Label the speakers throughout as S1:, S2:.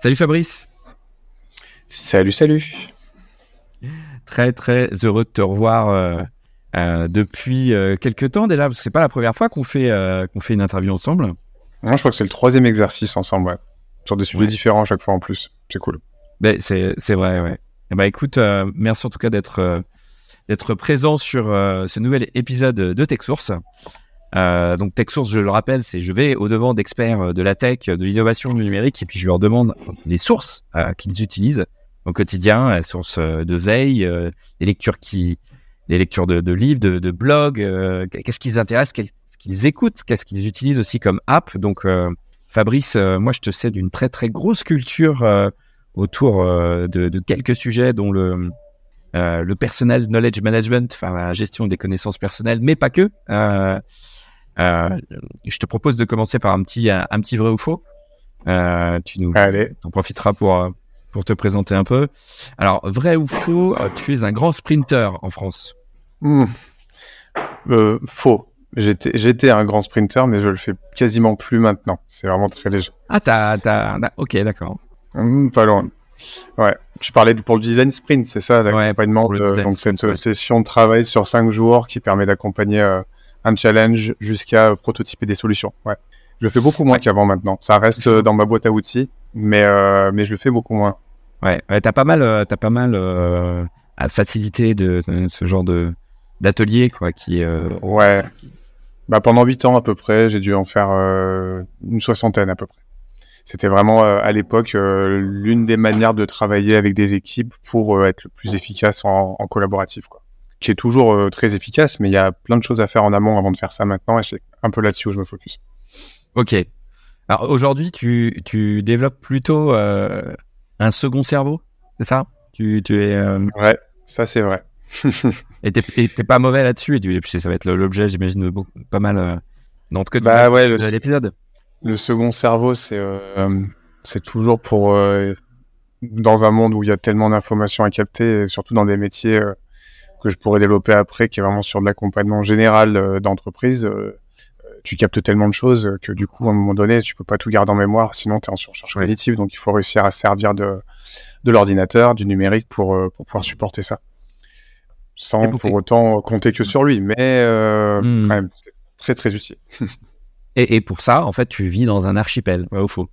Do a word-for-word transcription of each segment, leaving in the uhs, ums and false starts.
S1: Salut Fabrice.
S2: Salut, salut.
S1: Très très heureux de te revoir euh, euh, depuis euh, quelques temps déjà, parce que c'est pas la première fois qu'on fait, euh, qu'on fait une interview ensemble.
S2: Moi, je crois que c'est le troisième exercice ensemble, ouais. Sur des sujets
S1: Ouais.
S2: différents à chaque fois en plus. C'est cool.
S1: Ben, c'est, c'est vrai, ouais. Et bah écoute, euh, merci en tout cas d'être, euh, d'être présent sur euh, ce nouvel épisode de TechSource. Euh, donc TechSource, je le rappelle, c'est je vais au-devant d'experts de la tech, de l'innovation, du numérique, et puis je leur demande les sources euh, qu'ils utilisent au quotidien, les sources de veille, euh, les lectures qui, les lectures de, de livres, de, de blogs, euh, qu'est-ce qui les intéresse, qu'est-ce qu'ils écoutent, qu'est-ce qu'ils utilisent aussi comme app. Donc euh, Fabrice, euh, moi je te sais d'une très très grosse culture euh, autour euh, de, de quelques sujets, dont le euh, le personal knowledge management, enfin la gestion des connaissances personnelles, mais pas que. Euh, Euh, je te propose de commencer par un petit, un, un petit vrai ou faux. Euh, tu nous,
S2: Allez.
S1: t'en profiteras pour, pour te présenter un peu. Alors, vrai ou faux, tu es un grand sprinter en France.
S2: Mmh. Euh, faux. J'étais, j'étais un grand sprinter, mais je le fais quasiment plus maintenant. C'est vraiment très léger.
S1: Ah, t'as, t'as, ok, d'accord.
S2: Mmh, pas loin. Ouais. Tu parlais pour le design sprint, c'est ça, l'accompagnement.
S1: Ouais,
S2: de, donc
S1: sprint,
S2: cette
S1: ouais.
S2: session de travail sur cinq jours qui permet d'accompagner euh, un challenge jusqu'à prototyper des solutions. Ouais. Je le fais beaucoup moins ouais. qu'avant maintenant. Ça reste euh, dans ma boîte à outils, mais, euh, mais je le fais beaucoup moins.
S1: Ouais, ouais t'as pas mal, euh, t'as pas mal euh, à faciliter de, de ce genre de, d'atelier, quoi, qui... Euh...
S2: Ouais. Bah, pendant huit ans à peu près, j'ai dû en faire euh, une soixantaine à peu près. C'était vraiment euh, à l'époque euh, l'une des manières de travailler avec des équipes pour euh, être le plus efficace en, en collaboratif, quoi. Qui est toujours euh, très efficace, mais il y a plein de choses à faire en amont avant de faire ça maintenant, et c'est un peu là-dessus où je me focus.
S1: Ok. Alors aujourd'hui, tu, tu développes plutôt euh, un second cerveau, c'est ça? Tu, tu es... Euh...
S2: Ouais, ça c'est vrai.
S1: Et t'es, et t'es pas mauvais là-dessus, et tu, et puis ça va être l'objet, j'imagine, de beaucoup, pas mal euh, dans tout cas
S2: bah,
S1: de,
S2: ouais,
S1: de,
S2: le,
S1: de l'épisode.
S2: Le second cerveau, c'est, euh, c'est toujours pour... Euh, dans un monde où il y a tellement d'informations à capter, et surtout dans des métiers... Euh, que je pourrais développer après, qui est vraiment sur de l'accompagnement général euh, d'entreprise, euh, tu captes tellement de choses que du coup, à un moment donné, tu peux pas tout garder en mémoire, sinon tu es en surcharge cognitive. Donc, il faut réussir à servir de, de l'ordinateur, du numérique pour, euh, pour pouvoir supporter ça. Sans pour, pour autant compter que sur lui, mais euh, mmh. quand même, c'est très, très utile.
S1: et, et pour ça, en fait, tu vis dans un archipel, vrai ou faux?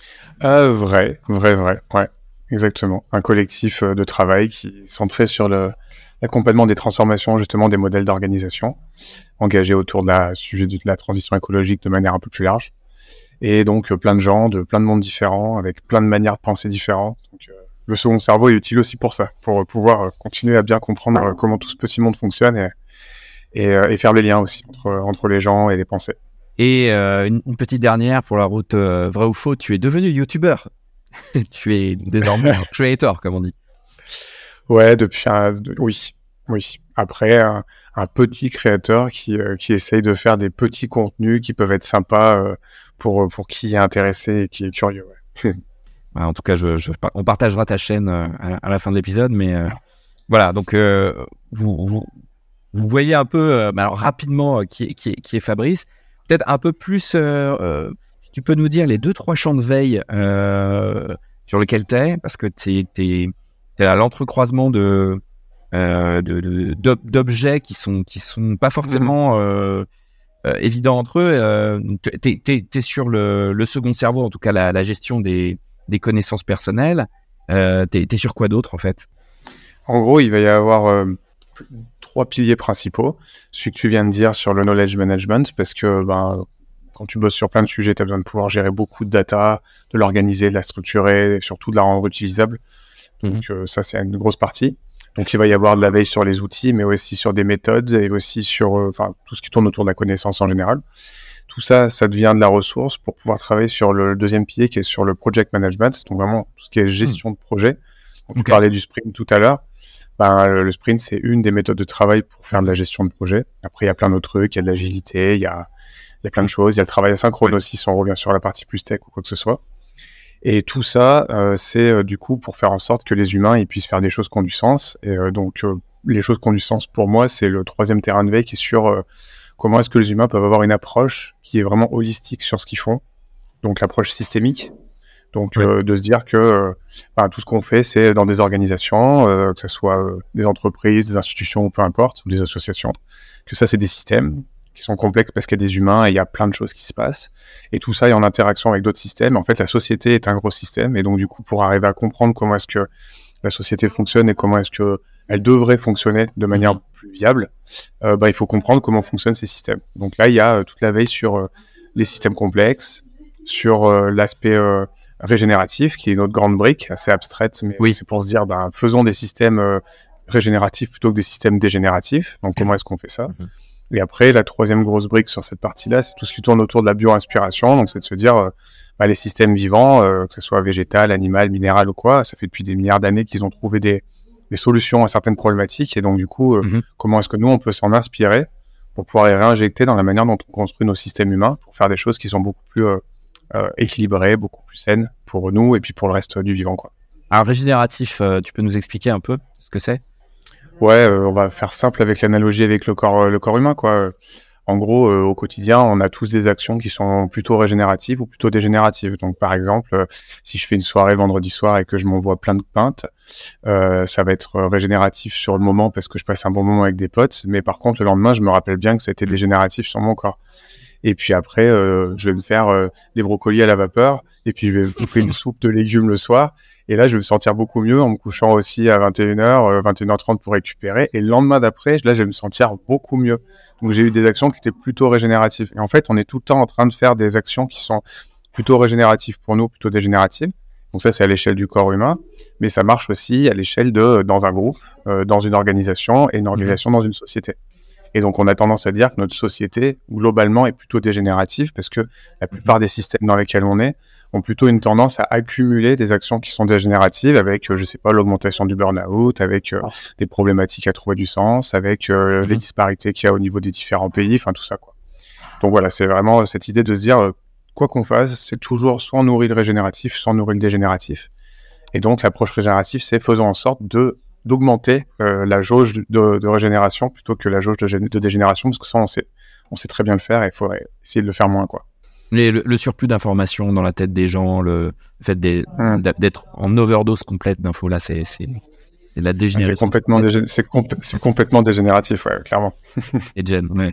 S2: euh, Vrai, vrai, vrai, ouais. Exactement. Un collectif de travail qui est centré sur le, l'accompagnement des transformations, justement, des modèles d'organisation, engagés autour de la sujet de la transition écologique de manière un peu plus large. Et donc, plein de gens, de plein de mondes différents, avec plein de manières de penser différentes. Donc, euh, le second cerveau est utile aussi pour ça, pour pouvoir continuer à bien comprendre euh, comment tout ce petit monde fonctionne et, et, euh, et faire les liens aussi entre, entre les gens et les pensées.
S1: Et euh, une, une petite dernière pour la route euh, vrai ou faux, tu es devenu youtubeur. Tu es désormais un creator, comme on dit.
S2: Ouais, depuis un... De... Oui, oui. Après, un, un petit créateur qui, euh, qui essaye de faire des petits contenus qui peuvent être sympas euh, pour, pour qui est intéressé et qui est curieux. Ouais.
S1: Ouais, en tout cas, je, je, on partagera ta chaîne euh, à, à la fin de l'épisode, mais euh, voilà, donc euh, vous, vous, vous voyez un peu, euh, alors, rapidement, euh, qui, qui, qui est Fabrice. Peut-être un peu plus... Euh, euh, tu peux nous dire les deux, trois champs de veille euh, sur lesquels tu es, parce que tu es à l'entrecroisement de, euh, de, de, d'objets qui sont, qui sont pas forcément euh, euh, évidents entre eux. Euh, tu es sur le, le second cerveau, en tout cas la, la gestion des, des connaissances personnelles. Euh, tu es sur quoi d'autre, en fait?
S2: En gros, il va y avoir euh, trois piliers principaux. Celui que tu viens de dire sur le knowledge management, parce que... Ben, quand tu bosses sur plein de sujets, tu as besoin de pouvoir gérer beaucoup de data, de l'organiser, de la structurer, et surtout de la rendre utilisable. Donc mmh. euh, ça, c'est une grosse partie. Donc il va y avoir de la veille sur les outils, mais aussi sur des méthodes et aussi sur euh, tout ce qui tourne autour de la connaissance en général. Tout ça, ça devient de la ressource pour pouvoir travailler sur le deuxième pilier qui est sur le project management, donc vraiment tout ce qui est gestion mmh. de projet. Donc, okay. Tu parlais du sprint tout à l'heure. Ben, le sprint, c'est une des méthodes de travail pour faire de la gestion de projet. Après, il y a plein d'autres trucs, il y a de l'agilité, il y a Il y a plein de choses. Il y a le travail asynchrone aussi, si on revient sur la partie plus tech ou quoi que ce soit. Et tout ça, euh, c'est euh, du coup pour faire en sorte que les humains ils puissent faire des choses qui ont du sens. Et euh, donc, euh, les choses qui ont du sens pour moi, c'est le troisième terrain de veille qui est sur euh, comment est-ce que les humains peuvent avoir une approche qui est vraiment holistique sur ce qu'ils font. Donc, l'approche systémique, Donc,
S1: Ouais.
S2: euh, de se dire que euh, ben, tout ce qu'on fait, c'est dans des organisations, euh, que ce soit euh, des entreprises, des institutions, peu importe, ou des associations, que ça, c'est des systèmes qui sont complexes parce qu'il y a des humains et il y a plein de choses qui se passent. Et tout ça est en interaction avec d'autres systèmes. En fait, la société est un gros système. Et donc, du coup, pour arriver à comprendre comment est-ce que la société fonctionne et comment est-ce que elle devrait fonctionner de manière mmh. plus viable, euh, bah, il faut comprendre comment fonctionnent ces systèmes. Donc là, il y a euh, toute la veille sur euh, les systèmes complexes, sur euh, l'aspect euh, régénératif, qui est une autre grande brique, assez abstraite, mais oui. c'est pour se dire, bah, faisons des systèmes euh, régénératifs plutôt que des systèmes dégénératifs. Donc comment est-ce qu'on fait ça ? mmh. Et après, la troisième grosse brique sur cette partie-là, c'est tout ce qui tourne autour de la bio-inspiration. Donc c'est de se dire, euh, bah, les systèmes vivants, euh, que ce soit végétal, animal, minéral ou quoi, ça fait depuis des milliards d'années qu'ils ont trouvé des des solutions à certaines problématiques, et donc du coup, euh, mmh. comment est-ce que nous, on peut s'en inspirer pour pouvoir les réinjecter dans la manière dont on construit nos systèmes humains, pour faire des choses qui sont beaucoup plus euh, euh, équilibrées, beaucoup plus saines pour nous et puis pour le reste du vivant, quoi.
S1: Un régénératif, euh, tu peux nous expliquer un peu ce que c'est ?
S2: Ouais, euh, on va faire simple avec l'analogie avec le corps, euh, le corps humain, quoi. En gros, euh, au quotidien, on a tous des actions qui sont plutôt régénératives ou plutôt dégénératives. Donc, par exemple, euh, si je fais une soirée vendredi soir et que je m'envoie plein de pintes, euh, ça va être régénératif sur le moment parce que je passe un bon moment avec des potes. Mais par contre, le lendemain, je me rappelle bien que ça a été dégénératif sur mon corps. Et puis après, euh, je vais me faire euh, des brocolis à la vapeur et puis je vais bouffer une soupe de légumes le soir. Et là, je vais me sentir beaucoup mieux en me couchant aussi à vingt et une heures, euh, vingt et une heures trente pour récupérer. Et le lendemain d'après, là, je vais me sentir beaucoup mieux. Donc, j'ai eu des actions qui étaient plutôt régénératives. Et en fait, on est tout le temps en train de faire des actions qui sont plutôt régénératives pour nous, plutôt dégénératives. Donc ça, c'est à l'échelle du corps humain. Mais ça marche aussi à l'échelle de dans un groupe, euh, dans une organisation et une organisation mmh. dans une société. Et donc, on a tendance à dire que notre société, globalement, est plutôt dégénérative parce que la plupart des systèmes dans lesquels on est ont plutôt une tendance à accumuler des actions qui sont dégénératives avec, euh, je sais pas, l'augmentation du burn-out, avec euh, des problématiques à trouver du sens, avec euh, mm-hmm. les disparités qu'il y a au niveau des différents pays, enfin tout ça, quoi. Donc voilà, c'est vraiment cette idée de se dire, euh, quoi qu'on fasse, c'est toujours soit on nourrit le régénératif, soit on nourrit le dégénératif. Et donc, l'approche régénérative, c'est faisons en sorte de d'augmenter euh, la jauge de, de régénération plutôt que la jauge de, de dégénération, parce que ça, on sait, on sait très bien le faire et il faut essayer de le faire moins, quoi.
S1: Mais le, le surplus d'informations dans la tête des gens, le, le fait des, mmh. d'être en overdose complète d'infos, là, c'est, c'est, c'est la dégénération.
S2: C'est complètement, dégé- c'est compl- c'est complètement dégénératif, ouais, clairement.
S1: Et Jen, ouais.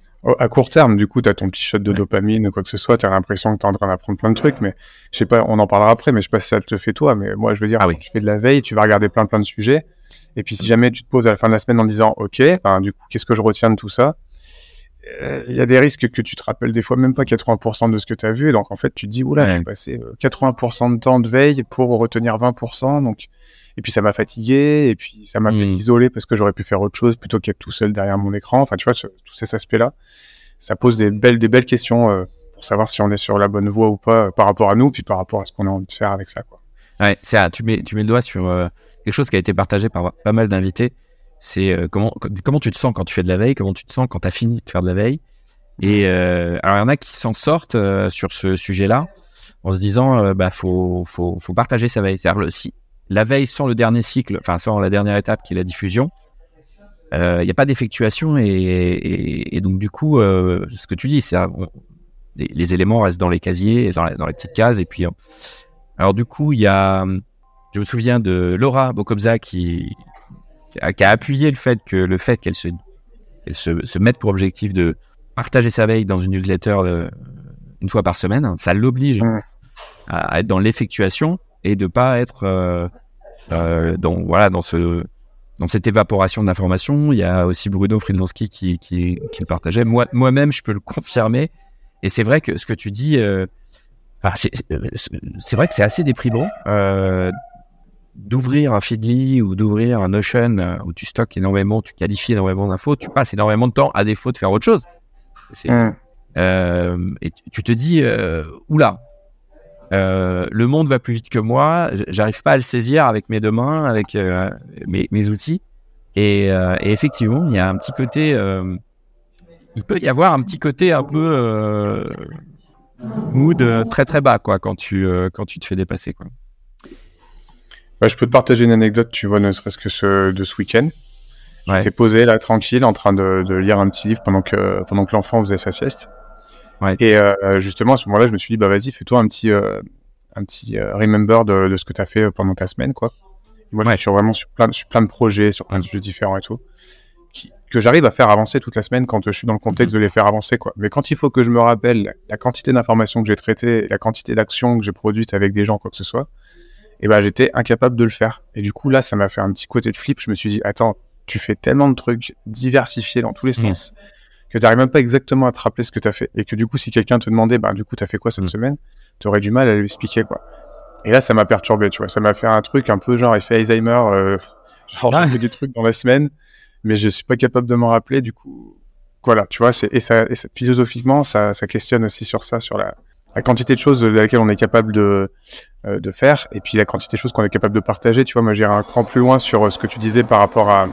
S2: À court terme, du coup, tu as ton petit shot de ouais. dopamine ou quoi que ce soit, tu as l'impression que tu es en train d'apprendre plein de trucs, mais je sais pas, on en parlera après, mais je sais pas si ça te le fait toi, mais moi, je veux dire, ah oui. tu fais de la veille, tu vas regarder plein plein de sujets, et puis si jamais tu te poses à la fin de la semaine en disant, ok, ben, du coup, qu'est-ce que je retiens de tout ça ? Il euh, y a des risques que tu te rappelles des fois même pas quatre-vingts pour cent de ce que tu as vu, et donc en fait, tu te dis, oula, ouais. j'ai passé quatre-vingts pour cent de temps de veille pour retenir vingt pour cent, donc... Et puis ça m'a fatigué, et puis ça m'a mmh. peut-être isolé parce que j'aurais pu faire autre chose plutôt qu'être tout seul derrière mon écran. Enfin, tu vois, ce, tous ces aspects-là, ça pose des belles, des belles questions euh, pour savoir si on est sur la bonne voie ou pas euh, par rapport à nous, puis par rapport à ce qu'on a envie de faire avec ça, quoi.
S1: Ouais, c'est ça. Tu mets, tu mets le doigt sur euh, quelque chose qui a été partagé par pas mal d'invités. C'est euh, comment, comment tu te sens quand tu fais de la veille, comment tu te sens quand tu as fini de faire de la veille. Et euh, alors, il y en a qui s'en sortent euh, sur ce sujet-là en se disant, euh, bah, faut, faut, faut partager sa veille. C'est-à-dire, le, si la veille sans le dernier cycle, enfin, sans la dernière étape qui est la diffusion, il euh, n'y a pas d'effectuation et, et, et donc du coup, euh, ce que tu dis, c'est on, les, les éléments restent dans les casiers, dans, la, dans les petites cases. Et puis, euh, alors du coup, il y a, je me souviens de Laura Bocobza qui, qui, a, qui a appuyé le fait que le fait qu'elle se, qu'elle se, se mette pour objectif de partager sa veille dans une newsletter euh, une fois par semaine, ça l'oblige mmh. à, à être dans l'effectuation et de pas être euh, euh, dans voilà dans ce dans cette évaporation d'informations. Il y a aussi Bruno Friedlanski qui, qui, qui le partageait. Moi, moi-même, je peux le confirmer. Et c'est vrai que ce que tu dis, euh, enfin, c'est, c'est vrai que c'est assez déprimant euh, d'ouvrir un Feedly ou d'ouvrir un Notion euh, où tu stockes énormément, tu qualifies énormément d'infos, tu passes énormément de temps à défaut de faire autre chose. C'est, mmh. euh, et tu, tu te dis, euh, oula, Euh, le monde va plus vite que moi, j'arrive pas à le saisir avec mes deux mains, avec euh, mes, mes outils. Et, euh, et effectivement, il y a un petit côté, euh, il peut y avoir un petit côté un peu euh, mood très très bas, quoi, quand tu euh, quand tu te fais dépasser, quoi.
S2: Ouais, je peux te partager une anecdote, tu vois, ne serait-ce que ce de ce week-end. Ouais. J'étais posé là tranquille, en train de, de lire un petit livre pendant que pendant que l'enfant faisait sa sieste. Ouais. Et euh, justement, à ce moment-là, je me suis dit, bah vas-y, fais-toi un petit, euh, un petit euh, remember de, de ce que tu as fait pendant ta semaine, quoi. Moi,
S1: Ouais.
S2: je suis vraiment sur plein, sur plein de projets, sur plein de sujets différents et tout, qui, que j'arrive à faire avancer toute la semaine quand je suis dans le contexte de les faire avancer, quoi. Mais quand il faut que je me rappelle la, la quantité d'informations que j'ai traitées, la quantité d'actions que j'ai produites avec des gens, quoi que ce soit, et ben, j'étais incapable de le faire. Et du coup, là, ça m'a fait un petit côté de flip. Je me suis dit, attends, tu fais tellement de trucs diversifiés dans tous les
S1: Mmh.
S2: sens que tu n'arrives même pas exactement à te rappeler ce que tu as fait. Et que du coup, si quelqu'un te demandait, bah, du coup, tu as fait quoi cette
S1: Mmh.
S2: semaine, tu aurais du mal à lui expliquer, quoi. Et là, ça m'a perturbé, tu vois. Ça m'a fait un truc un peu genre effet Alzheimer. Euh, genre,
S1: Ah.
S2: j'ai fait des trucs dans la semaine, mais je suis pas capable de m'en rappeler. Du coup, voilà, tu vois. C'est, et ça, et ça, philosophiquement, ça, ça questionne aussi sur ça, sur la, la quantité de choses de laquelle on est capable de, euh, de faire, et puis la quantité de choses qu'on est capable de partager. Tu vois, moi, j'irai un cran plus loin sur euh, ce que tu disais par rapport à,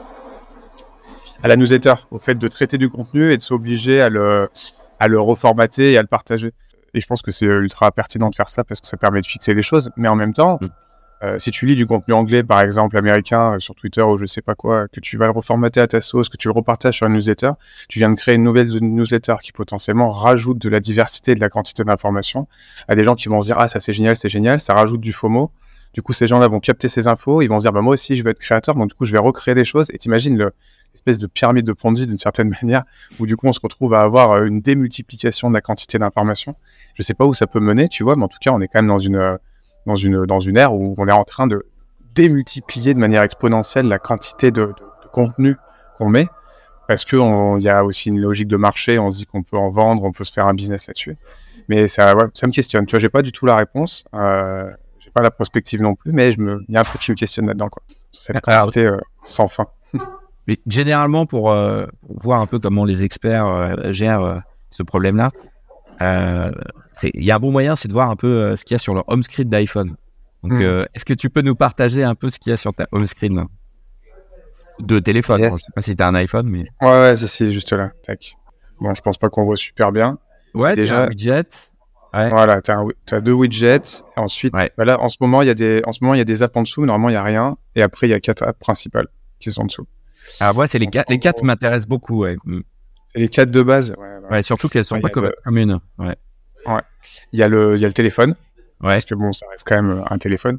S2: à la newsletter, au fait de traiter du contenu et de s'obliger à le, à le reformater et à le partager. Et je pense que c'est ultra pertinent de faire ça parce que ça permet de fixer les choses. Mais en même temps, mmh. euh, si tu lis du contenu anglais, par exemple, américain, euh, sur Twitter ou je sais pas quoi, que tu vas le reformater à ta sauce, que tu le repartages sur une newsletter, tu viens de créer une nouvelle newsletter qui potentiellement rajoute de la diversité et de la quantité d'informations à des gens qui vont se dire « Ah, ça c'est génial, c'est génial », ça rajoute du FOMO. Du coup, ces gens-là vont capter ces infos, ils vont se dire bah, « Moi aussi, je veux être créateur, donc du coup, je vais recréer des choses. » Et t'imagines le espèce de pyramide de Ponzi d'une certaine manière, où du coup on se retrouve à avoir une démultiplication de la quantité d'informations. Je sais pas où ça peut mener, tu vois, mais en tout cas on est quand même dans une, dans une, dans une ère où on est en train de démultiplier de manière exponentielle la quantité de, de, de contenu qu'on met, parce qu'il y a aussi une logique de marché, on se dit qu'on peut en vendre, on peut se faire un business là-dessus. Mais ça, ouais, ça me questionne, tu vois, j'ai pas du tout la réponse, euh, j'ai pas la prospective non plus, mais il y a un truc qui me questionne là-dedans, quoi, sur cette quantité euh, sans fin.
S1: Mais généralement, pour, euh, pour voir un peu comment les experts euh, gèrent euh, ce problème-là, euh, il y a un bon moyen, c'est de voir un peu euh, ce qu'il y a sur leur home screen d'iPhone. Donc, mmh. euh, est-ce que tu peux nous partager un peu ce qu'il y a sur ta home screen de téléphone? Yes. Je ne sais pas si tu as un iPhone, mais...
S2: Ouais, ouais, c'est, c'est juste là. Tac. Bon, je pense pas qu'on voit super bien.
S1: Ouais, déjà un widget. Ouais.
S2: Voilà, tu as deux widgets. Ensuite, ouais. bah là, en ce moment, il y a des, en ce moment, il y a des apps en dessous, mais normalement, il n'y a rien. Et après, il y a quatre apps principales qui sont en dessous.
S1: Ah ouais, c'est les quatre. Les quatre m'intéressent beaucoup, ouais.
S2: C'est les quatre de base. Ouais, ouais.
S1: ouais surtout qu'elles sont ouais, pas le... communes. Ouais.
S2: Ouais. Il y a le, il y a le téléphone.
S1: Ouais.
S2: Parce que bon, ça reste quand même un téléphone.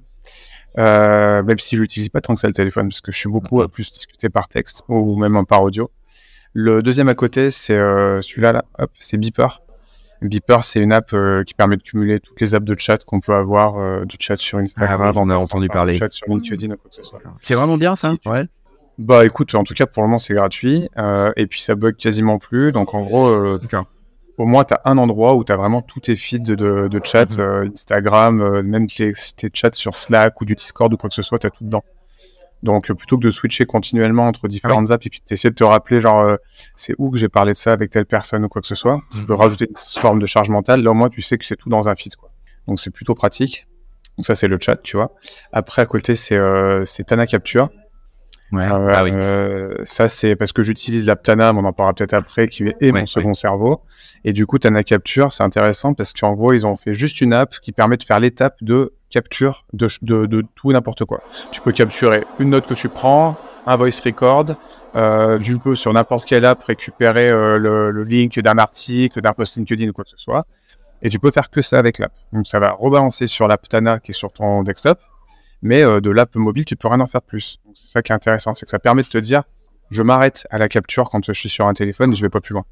S2: Euh, même si je l'utilise pas tant que ça le téléphone, parce que je suis beaucoup mm-hmm. à plus discuter par texte ou même par audio. Le deuxième à côté, c'est euh, celui-là, là. Hop, c'est Beeper. Beeper, c'est une app euh, qui permet de cumuler toutes les apps de chat qu'on peut avoir, euh, du chat sur Instagram,
S1: ah, ouais, on a entendu parler.
S2: Du chat sur LinkedIn ou quoi que ce soit.
S1: C'est vraiment bien ça. Ouais.
S2: Bah écoute, en tout cas pour le moment c'est gratuit euh, et puis ça bug quasiment plus. Donc en gros, euh, au moins tu as un endroit où tu as vraiment tous tes feeds de, de, de chat, mm-hmm. euh, Instagram, euh, même tes, tes chats sur Slack ou du Discord ou quoi que ce soit, tu as tout dedans. Donc euh, plutôt que de switcher continuellement entre différentes ah, apps et puis d'essayer de te rappeler genre euh, c'est où que j'ai parlé de ça avec telle personne ou quoi que ce soit, mm-hmm. tu peux rajouter une forme de charge mentale. Là au moins tu sais que c'est tout dans un feed, quoi. Donc c'est plutôt pratique. Donc ça c'est le chat, tu vois. Après à côté c'est euh, c'est Tana Capture.
S1: Ouais.
S2: Euh,
S1: ah oui.
S2: euh, ça c'est parce que j'utilise l'app Tana, mais on en parlera peut-être après, qui est ouais, mon second ouais. cerveau. Et du coup Tana Capture, c'est intéressant parce qu'en gros ils ont fait juste une app qui permet de faire l'étape de capture de, de, de tout et n'importe quoi. Tu peux capturer une note que tu prends, un voice record, euh, tu peux sur n'importe quelle app récupérer euh, le, le link d'un article, d'un post LinkedIn ou quoi que ce soit. Et tu peux faire que ça avec l'app. Donc ça va rebalancer sur l'app Tana qui est sur ton desktop. Mais euh, de l'app mobile, tu peux rien en faire de plus. Donc, c'est ça qui est intéressant, c'est que ça permet de te dire, je m'arrête à la capture quand je suis sur un téléphone et je vais pas plus loin.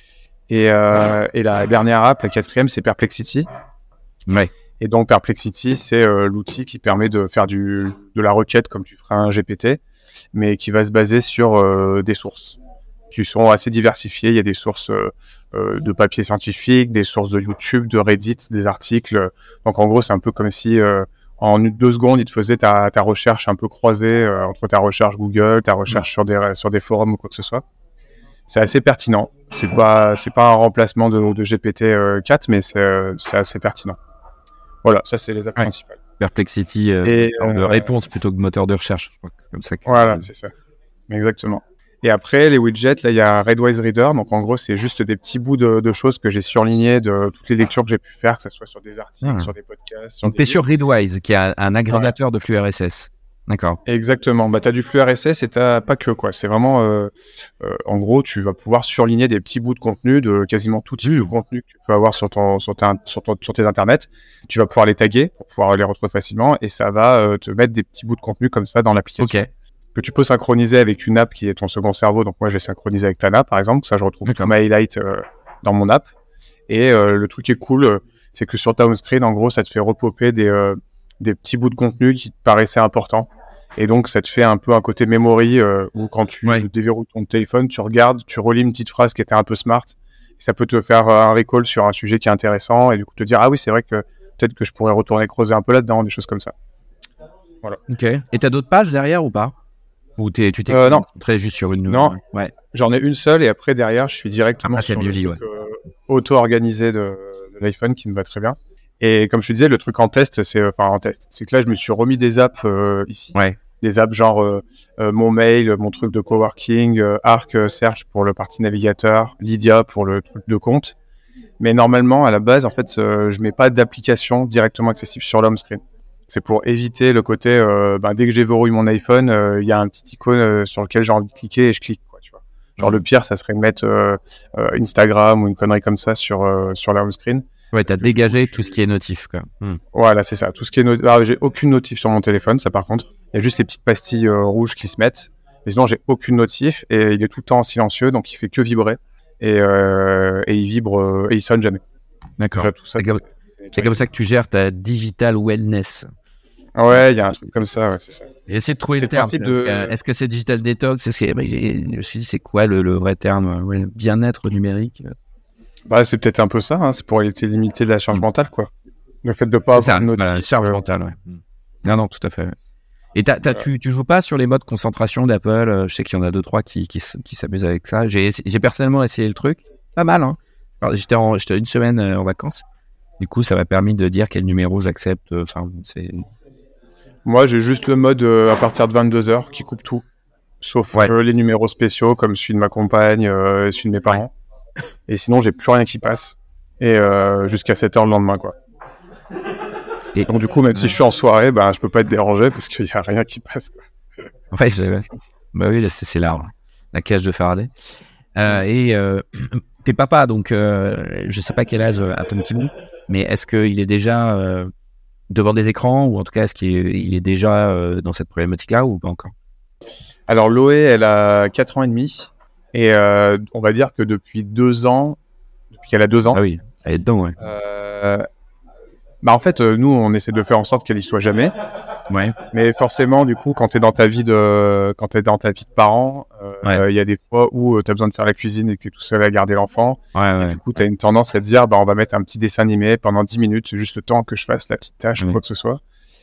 S2: Et, euh, et la dernière app, la quatrième, c'est Perplexity.
S1: Ouais.
S2: Et donc Perplexity, c'est euh, l'outil qui permet de faire du, de la requête comme tu ferais un G P T, mais qui va se baser sur euh, des sources qui sont assez diversifiées. Il y a des sources euh, euh, de papiers scientifiques, des sources de YouTube, de Reddit, des articles. Donc en gros, c'est un peu comme si euh, en deux secondes, il te faisait ta, ta recherche un peu croisée euh, entre ta recherche Google, ta recherche mmh. sur des sur des forums ou quoi que ce soit. C'est assez pertinent. C'est pas c'est pas un remplacement de, de G P T quatre, mais c'est c'est assez pertinent. Voilà, ça c'est les apps ouais. principales.
S1: Perplexity euh, et, euh, de réponse plutôt que de moteur de recherche, je crois, comme ça. Que...
S2: Voilà, c'est ça. Exactement. Et après, les widgets, là, il y a Readwise Reader. Donc, en gros, c'est juste des petits bouts de, de choses que j'ai surlignées de toutes les lectures que j'ai pu faire, que ce soit sur des articles, ah. sur des podcasts. Sur
S1: donc, tu es sur Readwise, qui est un, un agrégateur ouais. de flux R S S. D'accord.
S2: Exactement. Bah, tu as du flux R S S et tu n'as pas que, quoi. C'est vraiment, euh, euh, en gros, tu vas pouvoir surligner des petits bouts de contenu de quasiment tout type mmh. de contenu que tu peux avoir sur, ton, sur, ta, sur, ton, sur tes internets. Tu vas pouvoir les taguer pour pouvoir les retrouver facilement et ça va euh, te mettre des petits bouts de contenu comme ça dans l'application.
S1: Okay.
S2: Que tu peux synchroniser avec une app qui est ton second cerveau. Donc, moi, j'ai synchronisé avec Tana, par exemple. Ça, je retrouve tous mes highlights euh, dans mon app. Et euh, le truc qui est cool, euh, c'est que sur ta home screen, en gros, ça te fait repopper des, euh, des petits bouts de contenu qui te paraissaient importants. Et donc, ça te fait un peu un côté memory euh, où quand tu ouais. déverrouilles ton téléphone, tu regardes, tu relis une petite phrase qui était un peu smart. Et ça peut te faire un recall sur un sujet qui est intéressant et du coup te dire « Ah oui, c'est vrai que peut-être que je pourrais retourner creuser un peu là-dedans », des choses comme ça. Voilà.
S1: Ok. Et tu as d'autres pages derrière ou pas ? Ou t'es, tu t'es euh, concentré juste sur une...
S2: Non,
S1: ouais.
S2: J'en ai une seule et après, derrière, je suis directement
S1: après,
S2: sur le
S1: truc
S2: ouais. euh, auto-organisé de, de l'iPhone qui me va très bien. Et comme je te disais, le truc en test, c'est enfin en test, c'est que là, je me suis remis des apps euh, ici.
S1: Ouais.
S2: Des apps genre euh, euh, mon mail, mon truc de coworking, euh, Arc euh, Search pour le partie navigateur, Lydia pour le truc de compte. Mais normalement, à la base, en fait, euh, je mets pas d'application directement accessible sur l'home screen. C'est pour éviter le côté, euh, ben, dès que j'ai verrouillé mon iPhone, il euh, y a un petit icône euh, sur lequel j'ai envie de cliquer et je clique, quoi, tu vois. Genre, mmh. le pire, ça serait de mettre euh, euh, Instagram ou une connerie comme ça sur, euh, sur la home screen.
S1: Ouais, t'as dégagé tout ce qui est notif, quoi.
S2: Mmh. Voilà, c'est ça. Tout ce qui est notif. Alors, j'ai aucune notif sur mon téléphone, ça par contre. Il y a juste les petites pastilles euh, rouges qui se mettent. Mais sinon, j'ai aucune notif et il est tout le temps silencieux, donc il fait que vibrer. Et, euh, et il vibre euh, et il sonne jamais.
S1: D'accord. Tout ça, c'est, c'est, c'est, c'est comme ça que tu gères ta digital wellness.
S2: Ouais, il y a un truc comme ça, ouais, c'est ça.
S1: J'ai essayé de trouver c'est le terme. De... Que, est-ce que c'est digital detox ? Est-ce que, bah, j'ai, je me suis dit, c'est quoi le, le vrai terme ? Ouais, bien-être numérique.
S2: Bah, c'est peut-être un peu ça, hein, c'est pour limiter la charge mentale, quoi. Le fait de ne pas
S1: c'est
S2: avoir
S1: ça,
S2: de notif.
S1: La charge mentale, ouais. Non, non, tout à fait. Ouais. Et t'as, t'as, euh... tu, tu joues pas sur les modes concentration d'Apple ? Je sais qu'il y en a deux, trois qui, qui, qui s'amusent avec ça. J'ai, j'ai personnellement essayé le truc. Pas mal, hein. Alors, j'étais, en, j'étais une semaine en vacances. Du coup, ça m'a permis de dire quel numéro j'accepte. Enfin, c'est...
S2: Moi, j'ai juste le mode euh, à partir de vingt-deux heures qui coupe tout. Sauf ouais. euh, les numéros spéciaux, comme celui de ma compagne, euh, celui de mes parents. Ouais. Et sinon, j'ai plus rien qui passe. Et euh, jusqu'à sept heures le lendemain, quoi. Et donc, du coup, même ouais. si je suis en soirée, ben, je peux pas être dérangé parce qu'il y a rien qui passe, quoi.
S1: Ouais, c'est vrai. Bah oui, là, c'est, c'est l'arbre. La cage de Faraday. Euh, et euh, t'es papa, donc euh, je sais pas quel âge a ton petit bout, mais est-ce qu'il est déjà euh, devant des écrans, ou en tout cas, est-ce qu'il est, il est déjà euh, dans cette problématique-là, ou pas encore ?
S2: Alors, Loé, elle a quatre ans et demi, et euh, on va dire que depuis deux ans, depuis qu'elle a deux ans...
S1: Ah oui, elle est dedans, ouais.
S2: Euh, bah en fait, euh, nous, on essaie de faire en sorte qu'elle y soit jamais.
S1: Ouais.
S2: Mais forcément, du coup, quand t'es dans ta vie de, quand t'es dans ta vie de parent, il euh, ouais. euh, y a des fois où euh, t'as besoin de faire la cuisine et que t'es tout seul à garder l'enfant.
S1: Ouais, ouais.
S2: Et du coup, t'as une tendance à te dire, bah, on va mettre un petit dessin animé pendant dix minutes, c'est juste le temps que je fasse la petite tâche ouais. ou quoi que ce soit.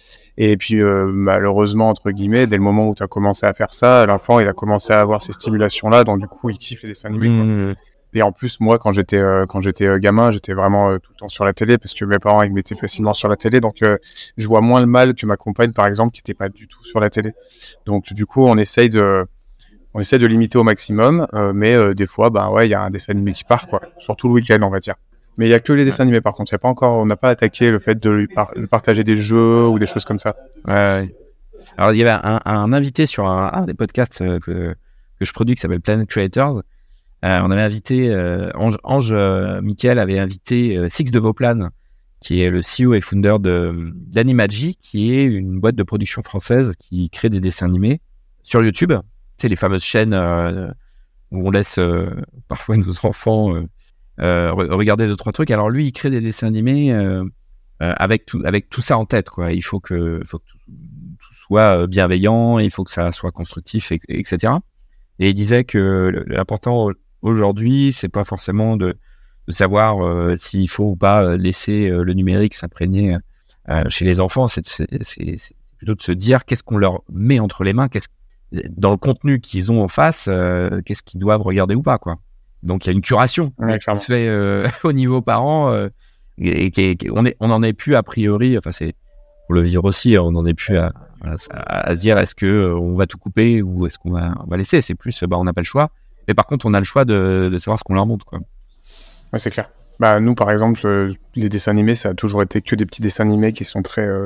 S2: Et puis, euh, malheureusement, entre guillemets, dès le moment où t'as commencé à faire ça, l'enfant, il a commencé à avoir ces stimulations-là, donc du coup, il kiffe les dessins animés. Mmh. Et en plus, moi, quand j'étais euh, quand j'étais euh, gamin, j'étais vraiment euh, tout le temps sur la télé parce que mes parents ils me mettaient facilement sur la télé. Donc, euh, je vois moins le mal que ma compagne, par exemple, qui n'était pas du tout sur la télé. Donc, du coup, on essaye de on essaye de limiter au maximum, euh, mais euh, des fois, ben ouais, il y a un dessin animé qui part, quoi. Surtout le week-end, on va dire. Mais il y a que les dessins animés, par contre. Il y a pas encore, on n'a pas attaqué le fait de lui par- de partager des jeux ou des choses comme ça.
S1: Ouais. ouais. Alors, il y avait un, un invité sur un, un des podcasts euh, que que je produis qui s'appelle Planet Creators. Euh, on avait invité, euh, Ange, Ange euh, Michael avait invité euh, Six de Vauplane, qui est le C E O et founder de, d'Animagie, qui est une boîte de production française qui crée des dessins animés sur YouTube. Tu sais, les fameuses chaînes euh, où on laisse euh, parfois nos enfants euh, euh, regarder deux, trois trucs. Alors lui, il crée des dessins animés euh, euh, avec, tout, avec tout ça en tête, quoi. Il faut que, faut que tout, tout soit bienveillant, il faut que ça soit constructif, et, et cetera. Et il disait que l'important aujourd'hui, c'est pas forcément de, de savoir euh, s'il faut ou pas laisser euh, le numérique s'imprégner euh, chez les enfants. C'est, c'est, c'est, c'est plutôt de se dire qu'est-ce qu'on leur met entre les mains, qu'est-ce, dans le contenu qu'ils ont en face, euh, qu'est-ce qu'ils doivent regarder ou pas, quoi. Donc il y a une curation
S2: ouais,
S1: qui se fait euh, au niveau parents euh, et, et, et on est, on en est plus a priori. Enfin, c'est pour le vivre aussi, on en est plus à, à, à se dire est-ce que euh, on va tout couper ou est-ce qu'on va, on va laisser. C'est plus, bah, on n'a pas le choix. Mais par contre, on a le choix de, de savoir ce qu'on leur montre, quoi.
S2: Ouais, c'est clair. Bah, nous, par exemple, euh, les dessins animés, ça a toujours été que des petits dessins animés qui sont très, euh,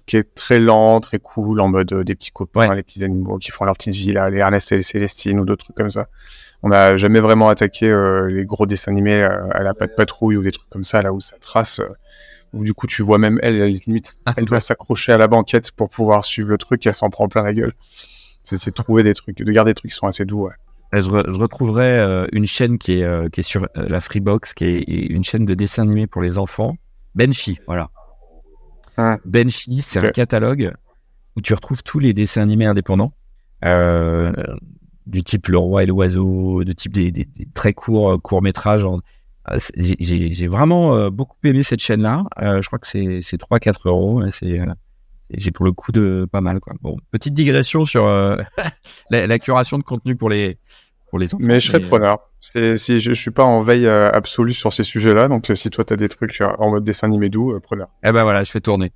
S2: qui est très lent, très cool, en mode euh, des petits copains,
S1: Ouais.
S2: les petits animaux qui font leur petite vie là, les Ernest et les Célestines ou d'autres trucs comme ça. On n'a jamais vraiment attaqué euh, les gros dessins animés euh, à la Patte Patrouille ou des trucs comme ça, là où ça trace, euh, où du coup tu vois même elle, elle limite, elle doit s'accrocher à la banquette pour pouvoir suivre le truc, et elle s'en prend plein la gueule. C'est, c'est de trouver des trucs, de garder des trucs qui sont assez doux, ouais.
S1: Je, re- je retrouverai euh, une chaîne qui est, euh, qui est sur euh, la Freebox, qui est une chaîne de dessins animés pour les enfants. Benchy, voilà.
S2: Hum.
S1: Benchy, c'est
S2: Ok.
S1: un catalogue où tu retrouves tous les dessins animés indépendants, euh, du type Le Roi et l'Oiseau, de type des, des, des très courts euh, courts-métrages. En... euh, c'est- J'ai, j'ai j'ai vraiment euh, beaucoup aimé cette chaîne-là. Euh, je crois que c'est, c'est trois à quatre euros. hein, C'est, euh, et j'ai pour le coup de pas mal, quoi. Bon, petite digression sur euh, la, la curation de contenu pour les, pour les enfants.
S2: Mais je serais
S1: mais, euh,
S2: preneur. C'est, si je, je suis pas en veille euh, absolue sur ces sujets-là, donc euh, si toi t'as des trucs euh, en mode dessin animé doux, euh, preneur.
S1: Eh ben voilà, je fais tourner.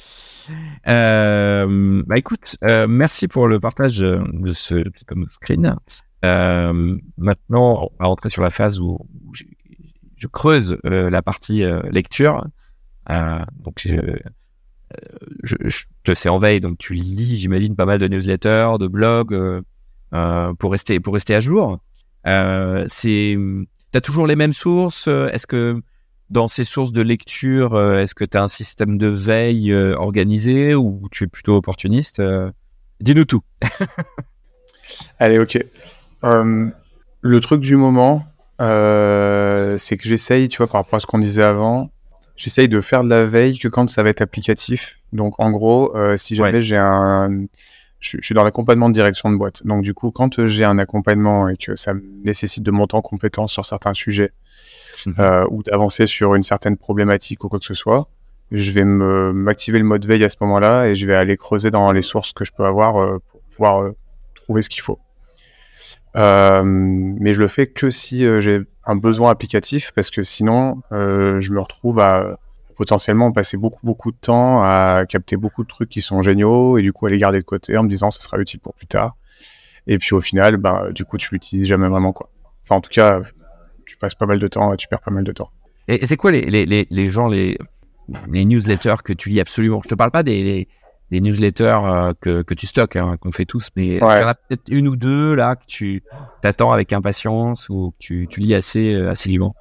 S1: Euh, bah écoute, euh, merci pour le partage euh, de ce petit home screen. Euh, maintenant, on va rentrer sur la phase où, où j'ai- je creuse euh, la partie euh, lecture. Euh, donc, je, je, je te sais en veille, donc tu lis, j'imagine, pas mal de newsletters, de blogs euh, euh, pour rester pour rester à jour. Euh, c'est, t'as toujours les mêmes sources. euh, Est-ce que dans ces sources de lecture, euh, est-ce que tu as un système de veille euh, organisé ou tu es plutôt opportuniste euh, Dis-nous tout.
S2: Allez, ok. Euh, le truc du moment, euh, c'est que j'essaye, tu vois, par rapport à ce qu'on disait avant, j'essaye de faire de la veille que quand ça va être applicatif. Donc, en gros, euh, si jamais
S1: Ouais.
S2: j'ai un... Je, je suis dans l'accompagnement de direction de boîte. Donc, du coup, quand euh, j'ai un accompagnement et que ça me nécessite de monter en compétence sur certains sujets,
S1: Mhm.
S2: euh, ou d'avancer sur une certaine problématique ou quoi que ce soit, je vais me, m'activer le mode veille à ce moment-là et je vais aller creuser dans les sources que je peux avoir euh, pour pouvoir euh, trouver ce qu'il faut. Euh, mais je le fais que si euh, j'ai un besoin applicatif, parce que sinon, euh, je me retrouve à potentiellement passer beaucoup, beaucoup de temps à capter beaucoup de trucs qui sont géniaux et du coup à les garder de côté en me disant ça sera utile pour plus tard. Et puis au final, ben, du coup, tu l'utilises jamais vraiment, quoi. Enfin, en tout cas, tu passes pas mal de temps et tu perds pas mal de temps.
S1: Et, et c'est quoi les, les, les, les gens, les, les newsletters que tu lis absolument? Je te parle pas des, les, des newsletters euh, que, que tu stockes, hein, qu'on fait tous, mais est-ce
S2: Ouais.
S1: qu'il y en a peut-être une ou deux là que tu t'attends avec impatience ou que tu, tu lis assez euh, assidûment?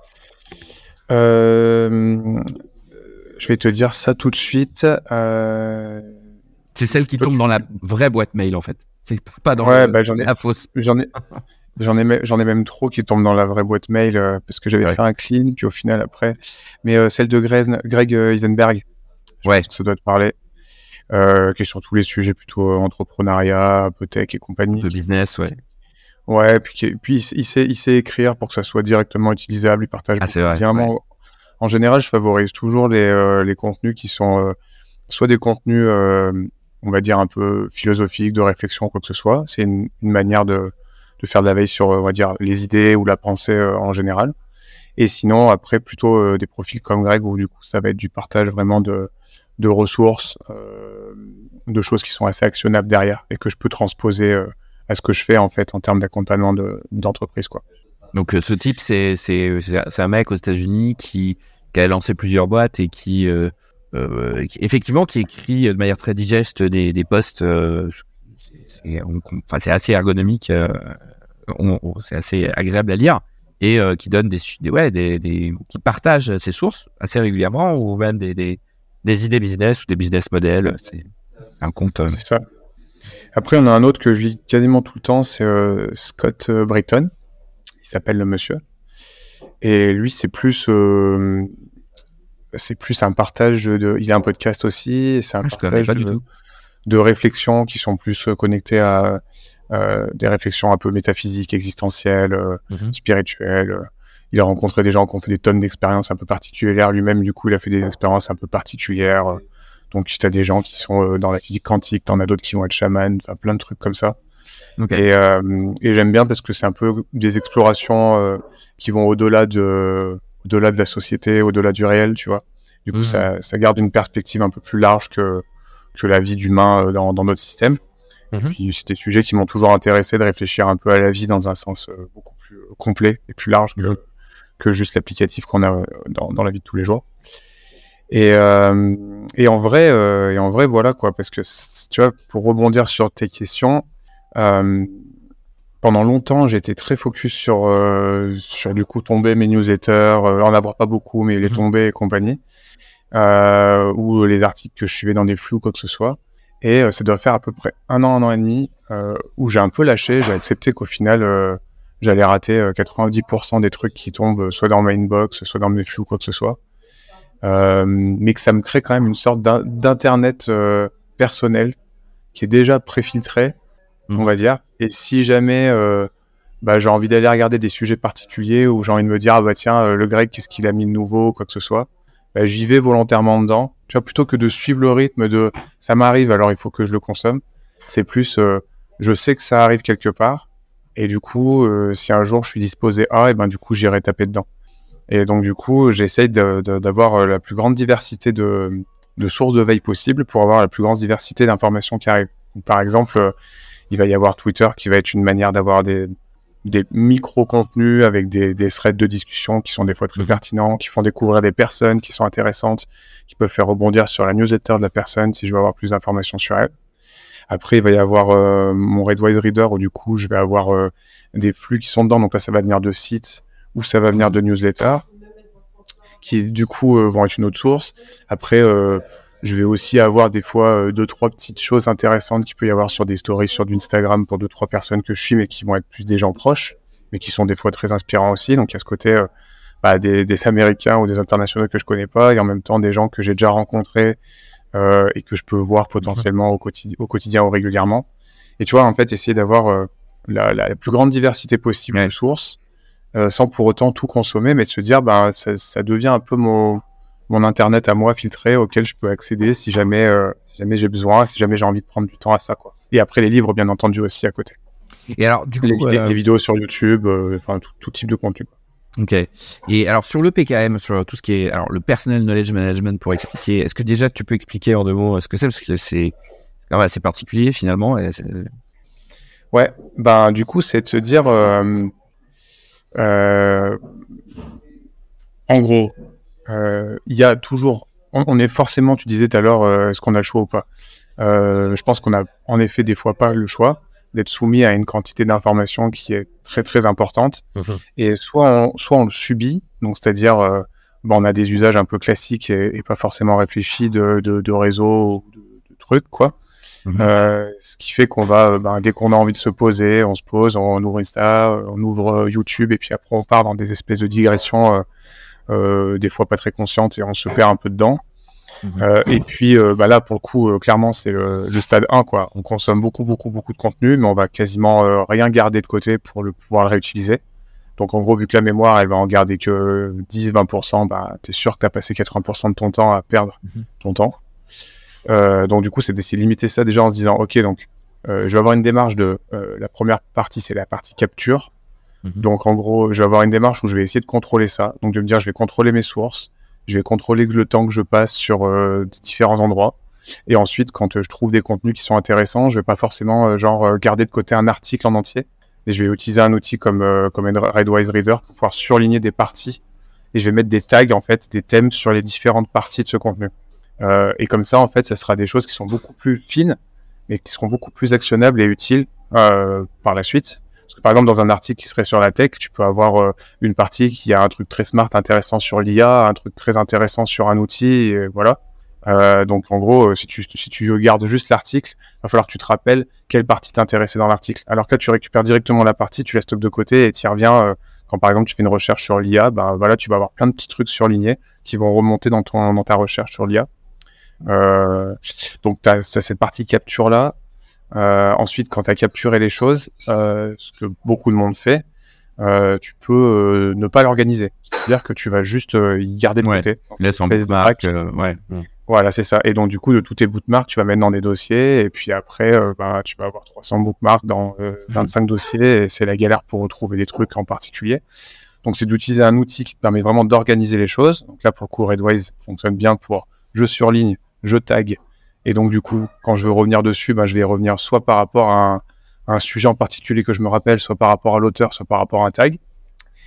S2: Euh, je vais te dire ça tout de suite. Euh,
S1: C'est celle qui
S2: Toi,
S1: tombe
S2: tu-
S1: dans la vraie boîte mail en fait. C'est pas dans
S2: Ouais,
S1: le-
S2: bah, j'en ai-
S1: la fausse.
S2: J'en ai, j'en ai, me- j'en ai même trop qui tombent dans la vraie boîte mail euh, parce que j'avais
S1: Ouais.
S2: fait un clean, puis au final après. Mais euh, celle de Greg, Greg euh, Eisenberg, je
S1: Ouais.
S2: pense que ça doit te parler, euh, qui est sur tous les sujets plutôt euh, entrepreneuriat, un peu tech et compagnie.
S1: De business, ouais.
S2: Ouais, puis, qui- puis il, s- il sait, il sait écrire pour que ça soit directement utilisable. Il partage
S1: Ah,
S2: beaucoup
S1: c'est vrai,
S2: bien.
S1: ouais.
S2: Moi, en général, je favorise toujours les, euh, les contenus qui sont euh, soit des contenus, euh, on va dire, un peu philosophiques, de réflexion, quoi que ce soit. C'est une, une manière de, de faire de la veille sur, on va dire, les idées ou la pensée euh, en général. Et sinon, après, plutôt euh, des profils comme Greg, où du coup, ça va être du partage vraiment de, de ressources, euh, de choses qui sont assez actionnables derrière et que je peux transposer euh, à ce que je fais, en fait, en termes d'accompagnement de, d'entreprise, quoi.
S1: Donc euh, ce type, c'est c'est c'est c'est un mec aux États-Unis qui qui a lancé plusieurs boîtes et qui euh, euh, qui- effectivement qui écrit de manière très digeste des des posts. Euh, c'est on- on- enfin c'est assez ergonomique, euh, on- on- c'est assez agréable à lire et euh, qui donne des, su- des ouais des, des qui partage ses sources assez régulièrement ou même des des des idées business ou des business models. C'est c'est un compte. euh,
S2: C'est ça. Après, on a un autre que je lis quasiment tout le temps, c'est euh, Scott euh, Britton. Il s'appelle le monsieur. Et lui, c'est plus, euh, c'est plus un partage de, de- il a un podcast aussi. Et c'est un
S1: je connais
S2: partage
S1: pas du
S2: de,
S1: tout.
S2: de réflexions qui sont plus euh, connectées à euh, des réflexions un peu métaphysiques, existentielles, euh,
S1: Mhm.
S2: spirituelles. euh. Il a rencontré des gens qui ont fait des tonnes d'expériences un peu particulières. Lui-même, du coup, il a fait des expériences un peu particulières. euh. Donc, tu as des gens qui sont euh, dans la physique quantique, t'en as d'autres qui vont être chamans, enfin plein de trucs comme ça.
S1: Ok.
S2: Et, euh, et j'aime bien parce que c'est un peu des explorations euh, qui vont au-delà de, au-delà de la société, au-delà du réel, tu vois. Du coup,
S1: Mhm.
S2: ça, ça garde une perspective un peu plus large que, que la vie d'humain euh, dans, dans notre système.
S1: Mhm.
S2: Et puis, c'est des sujets qui m'ont toujours intéressé de réfléchir un peu à la vie dans un sens euh, beaucoup plus euh, complet et plus large que,
S1: Mhm.
S2: que juste l'applicatif qu'on a euh, dans, dans la vie de tous les jours. Et, euh, et en vrai, euh, et en vrai, voilà quoi, parce que tu vois, pour rebondir sur tes questions, euh, pendant longtemps, j'étais très focus sur, euh, sur du coup tomber mes newsletters, euh, en avoir pas beaucoup, mais les
S1: Mmh.
S2: tomber et compagnie, euh, ou les articles que je suivais dans des flux ou quoi que ce soit. Et euh, ça doit faire à peu près un an, un an et demi, euh, où j'ai un peu lâché, j'ai accepté qu'au final, euh, j'allais rater euh, quatre-vingt-dix pour cent des trucs qui tombent soit dans ma inbox, soit dans mes flux ou quoi que ce soit. Euh, mais que ça me crée quand même une sorte d'in- d'internet euh, personnel qui est déjà préfiltré,
S1: Mmh.
S2: on va dire. Et si jamais euh, bah, j'ai envie d'aller regarder des sujets particuliers ou j'ai envie de me dire, ah bah tiens, euh, le Greg, qu'est-ce qu'il a mis de nouveau, quoi que ce soit, bah, j'y vais volontairement dedans. Tu vois, plutôt que de suivre le rythme de ça m'arrive, alors il faut que je le consomme. C'est plus, euh, je sais que ça arrive quelque part. Et du coup, euh, si un jour je suis disposé à, et ben du coup, j'irai taper dedans. Et donc, du coup, j'essaye de, de, d'avoir la plus grande diversité de, de sources de veille possible pour avoir la plus grande diversité d'informations qui arrivent. Par exemple, euh, il va y avoir Twitter qui va être une manière d'avoir des, des micro-contenus avec des, des threads de discussion qui sont des fois très pertinents, qui font découvrir des personnes qui sont intéressantes, qui peuvent faire rebondir sur la newsletter de la personne si je veux avoir plus d'informations sur elle. Après, il va y avoir euh, mon Redwise Reader où du coup, je vais avoir euh, des flux qui sont dedans. Donc là, ça va venir de sites ou ça va venir de newsletters qui du coup euh, vont être une autre source. Après, euh, je vais aussi avoir des fois euh, deux, trois petites choses intéressantes qu'il peut y avoir sur des stories sur d'Instagram pour deux, trois personnes que je suis, mais qui vont être plus des gens proches, mais qui sont des fois très inspirants aussi. Donc il y a ce côté euh, bah, des, des Américains ou des internationaux que je connais pas, et en même temps des gens que j'ai déjà rencontrés euh, et que je peux voir potentiellement au, quotidi- au quotidien ou régulièrement. Et tu vois, en fait, essayer d'avoir euh, la, la plus grande diversité possible
S1: Ouais.
S2: de sources, euh, sans pour autant tout consommer, mais de se dire, bah, ça, ça devient un peu mon, mon internet à moi filtré auquel je peux accéder si jamais, euh, si jamais j'ai besoin, si jamais j'ai envie de prendre du temps à ça, quoi. Et après, les livres, bien entendu, aussi à côté.
S1: Et alors, du
S2: Les,
S1: coup,
S2: vidé-
S1: euh,
S2: les vidéos sur YouTube, euh, enfin, tout, tout type de contenu, quoi.
S1: ok. Et alors, sur le P K M, sur tout ce qui est, alors, le Personal Knowledge Management, pour expliquer, est-ce que déjà tu peux expliquer en deux mots ce que c'est, parce que c'est, c'est quand même assez particulier finalement. Et c'est...
S2: Ouais, ben, du coup, c'est de se dire, euh, euh, en gros, euh, il y a toujours, on, on est forcément, tu disais tout à l'heure, euh, est-ce qu'on a le choix ou pas? Euh, je pense qu'on a en effet des fois pas le choix d'être soumis à une quantité d'informations qui est très très importante. Mmh. Et soit on, soit on le subit, donc c'est-à-dire euh, ben on a des usages un peu classiques et, et pas forcément réfléchis de, de, de réseaux ou de, de trucs, quoi. Mmh. Euh, ce qui fait qu'on va, ben, dès qu'on a envie de se poser, on se pose, on ouvre Insta, on ouvre YouTube, et puis après on part dans des espèces de digressions, euh, euh, des fois pas très conscientes, et on se perd un peu dedans. Mmh. Euh, et puis euh, bah là pour le coup euh, clairement c'est le, le stade un, quoi. On consomme beaucoup beaucoup beaucoup de contenu, mais on va quasiment euh, rien garder de côté pour le pouvoir le réutiliser. Donc en gros, vu que la mémoire elle va en garder que dix à vingt pour cent, bah t'es sûr que t'as passé quatre-vingts pour cent de ton temps à perdre mmh. ton temps. Euh, donc du coup c'est d'essayer de limiter ça déjà en se disant ok, donc euh, je vais avoir une démarche de euh, la première partie, c'est la partie capture. Mmh. Donc en gros je vais avoir une démarche où je vais essayer de contrôler ça, donc de me dire je vais contrôler mes sources, je vais contrôler le temps que je passe sur euh, différents endroits. Et ensuite, quand euh, je trouve des contenus qui sont intéressants, je vais pas forcément euh, genre euh, garder de côté un article en entier. Et je vais utiliser un outil comme euh, comme Redwise Reader pour pouvoir surligner des parties. Et je vais mettre des tags, en fait, des thèmes sur les différentes parties de ce contenu. Euh, et comme ça, en fait, ça sera des choses qui sont beaucoup plus fines, mais qui seront beaucoup plus actionnables et utiles euh, par la suite. Parce que par exemple, dans un article qui serait sur la tech, tu peux avoir euh, une partie qui a un truc très smart intéressant sur l'I A, un truc très intéressant sur un outil, et voilà. Euh, donc en gros, euh, si tu si tu regardes juste l'article, il va falloir que tu te rappelles quelle partie t'intéressait dans l'article. Alors que là, tu récupères directement la partie, tu la stockes de côté et tu y reviens euh, quand par exemple tu fais une recherche sur l'I A, ben voilà, tu vas avoir plein de petits trucs surlignés qui vont remonter dans ton dans ta recherche sur l'I A. Euh, donc tu as cette partie capture là. Euh, ensuite, quand tu as capturé les choses, euh, ce que beaucoup de monde fait, euh, tu peux euh, ne pas l'organiser. C'est-à-dire que tu vas juste euh, y garder de
S1: ouais,
S2: côté.
S1: Laisse en bookmark. Euh, ouais.
S2: Voilà, c'est ça. Et donc, du coup, de tous tes bookmarks, tu vas mettre dans des dossiers. Et puis après, euh, bah, tu vas avoir trois cents bookmarks dans euh, vingt-cinq mmh. dossiers. Et c'est la galère pour retrouver des trucs en particulier. Donc, c'est d'utiliser un outil qui te permet vraiment d'organiser les choses. Donc là, pour le coup, Redwise fonctionne bien pour je surligne, je tag. Et donc, du coup, quand je veux revenir dessus, bah, je vais y revenir soit par rapport à un, à un sujet en particulier que je me rappelle, soit par rapport à l'auteur, soit par rapport à un tag.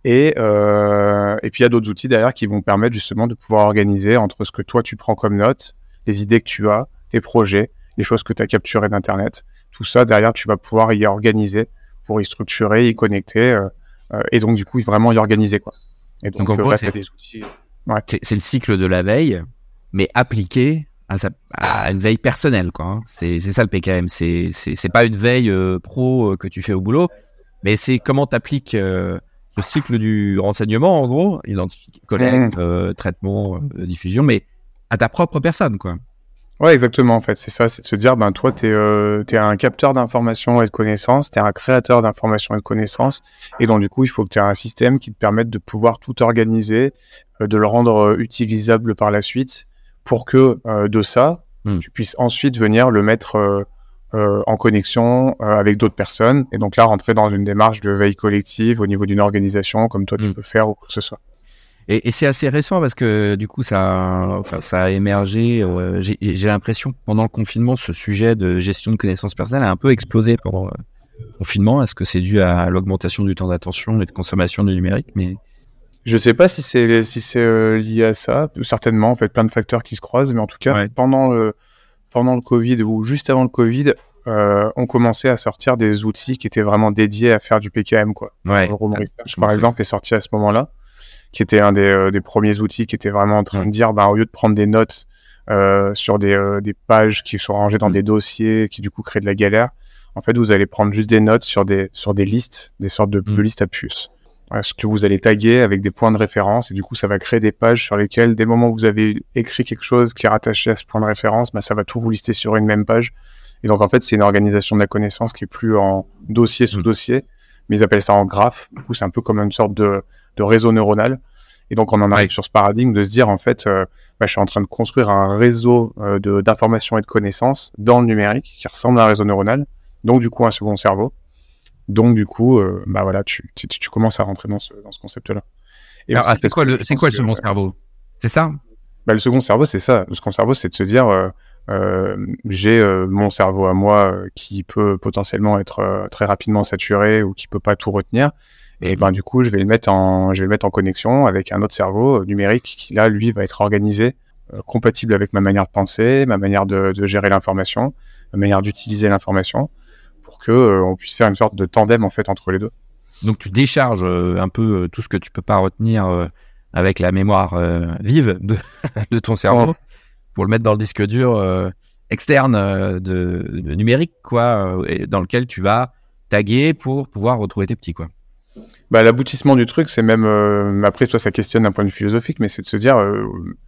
S2: Et, euh, et puis il y a d'autres outils derrière qui vont permettre justement de pouvoir organiser entre ce que toi tu prends comme notes, les idées que tu as, tes projets, les choses que tu as capturées d'Internet. Tout ça, derrière, tu vas pouvoir y organiser pour y structurer, y connecter euh, euh, et donc du coup vraiment y organiser, quoi. Et donc,
S1: donc en
S2: euh,
S1: gros,
S2: là,
S1: c'est,
S2: t'as des outils. Ouais.
S1: c'est, c'est le cycle de la veille, mais appliqué à, sa, à une veille personnelle, quoi. Hein. C'est, c'est ça le P K M. C'est, c'est, c'est pas une veille euh, pro euh, que tu fais au boulot, mais c'est comment tu appliques euh, ce cycle du renseignement, en gros, identification, collecte, mmh. euh, traitement, euh, diffusion, mais à ta propre personne, quoi.
S2: Ouais, exactement, en fait. C'est ça, c'est de se dire, ben, toi, t'es, euh, t'es un capteur d'informations et de connaissances, t'es un créateur d'informations et de connaissances, et donc, du coup, il faut que tu aies un système qui te permette de pouvoir tout organiser, euh, de le rendre euh, utilisable par la suite, pour que, euh, de ça, mmh. tu puisses ensuite venir le mettre euh, euh, en connexion euh, avec d'autres personnes, et donc là, rentrer dans une démarche de veille collective au niveau d'une organisation, comme toi, mmh. tu peux faire, ou quoi que ce soit.
S1: Et, et c'est assez récent parce que du coup, ça, enfin, ça a émergé. Euh, j'ai, j'ai l'impression que pendant le confinement, ce sujet de gestion de connaissances personnelles a un peu explosé pendant le confinement. Est-ce que c'est dû à l'augmentation du temps d'attention et de consommation du numérique? Mais
S2: je sais pas si c'est si c'est euh, lié à ça. Certainement, en fait, plein de facteurs qui se croisent. Mais en tout cas, ouais. pendant le pendant le Covid ou juste avant le Covid, euh, on commençait à sortir des outils qui étaient vraiment dédiés à faire du P K M, quoi.
S1: Ouais.
S2: Le Room Research, par exemple, est sorti à ce moment-là, qui était un des, euh, des premiers outils qui était vraiment en train mmh. de dire, bah, au lieu de prendre des notes euh, sur des, euh, des pages qui sont rangées dans mmh. des dossiers, qui du coup créent de la galère, en fait, vous allez prendre juste des notes sur des, sur des listes, des sortes de, mmh. de listes à puces. Voilà, ce que vous allez taguer avec des points de référence, et du coup, ça va créer des pages sur lesquelles, dès le moment où vous avez écrit quelque chose qui est rattaché à ce point de référence, bah, ça va tout vous lister sur une même page. Et donc, en fait, c'est une organisation de la connaissance qui est plus en dossier sous mmh. dossier, mais ils appellent ça en graphe. Du coup, c'est un peu comme une sorte de, de réseau neuronal. Et donc, on en arrive ouais. sur ce paradigme de se dire, en fait, euh, bah, je suis en train de construire un réseau euh, de, d'informations et de connaissances dans le numérique qui ressemble à un réseau neuronal. Donc, du coup, un second cerveau. Donc, du coup, euh, bah voilà, tu, tu, tu commences à rentrer dans ce, dans ce concept-là.
S1: Et Alors, ah, c'est quoi le, c'est quoi le second que, cerveau? C'est ça?
S2: Bah, le second cerveau, c'est ça. Le second cerveau, c'est de se dire, euh, euh, j'ai euh, mon cerveau à moi euh, qui peut potentiellement être euh, très rapidement saturé ou qui peut pas tout retenir. Et ben du coup, je vais le mettre en, je vais le mettre en connexion avec un autre cerveau euh, numérique qui là, lui, va être organisé, euh, compatible avec ma manière de penser, ma manière de, de gérer l'information, ma manière d'utiliser l'information, pour que euh, on puisse faire une sorte de tandem en fait entre les deux.
S1: Donc tu décharges euh, un peu euh, tout ce que tu peux pas retenir euh, avec la mémoire euh, vive de, de ton cerveau ouais. pour le mettre dans le disque dur euh, externe euh, de, de numérique, quoi, euh, et dans lequel tu vas taguer pour pouvoir retrouver tes petits, quoi.
S2: Bah, l'aboutissement du truc, c'est même, euh, après, toi, ça questionne d'un point de vue philosophique, mais c'est de se dire, euh,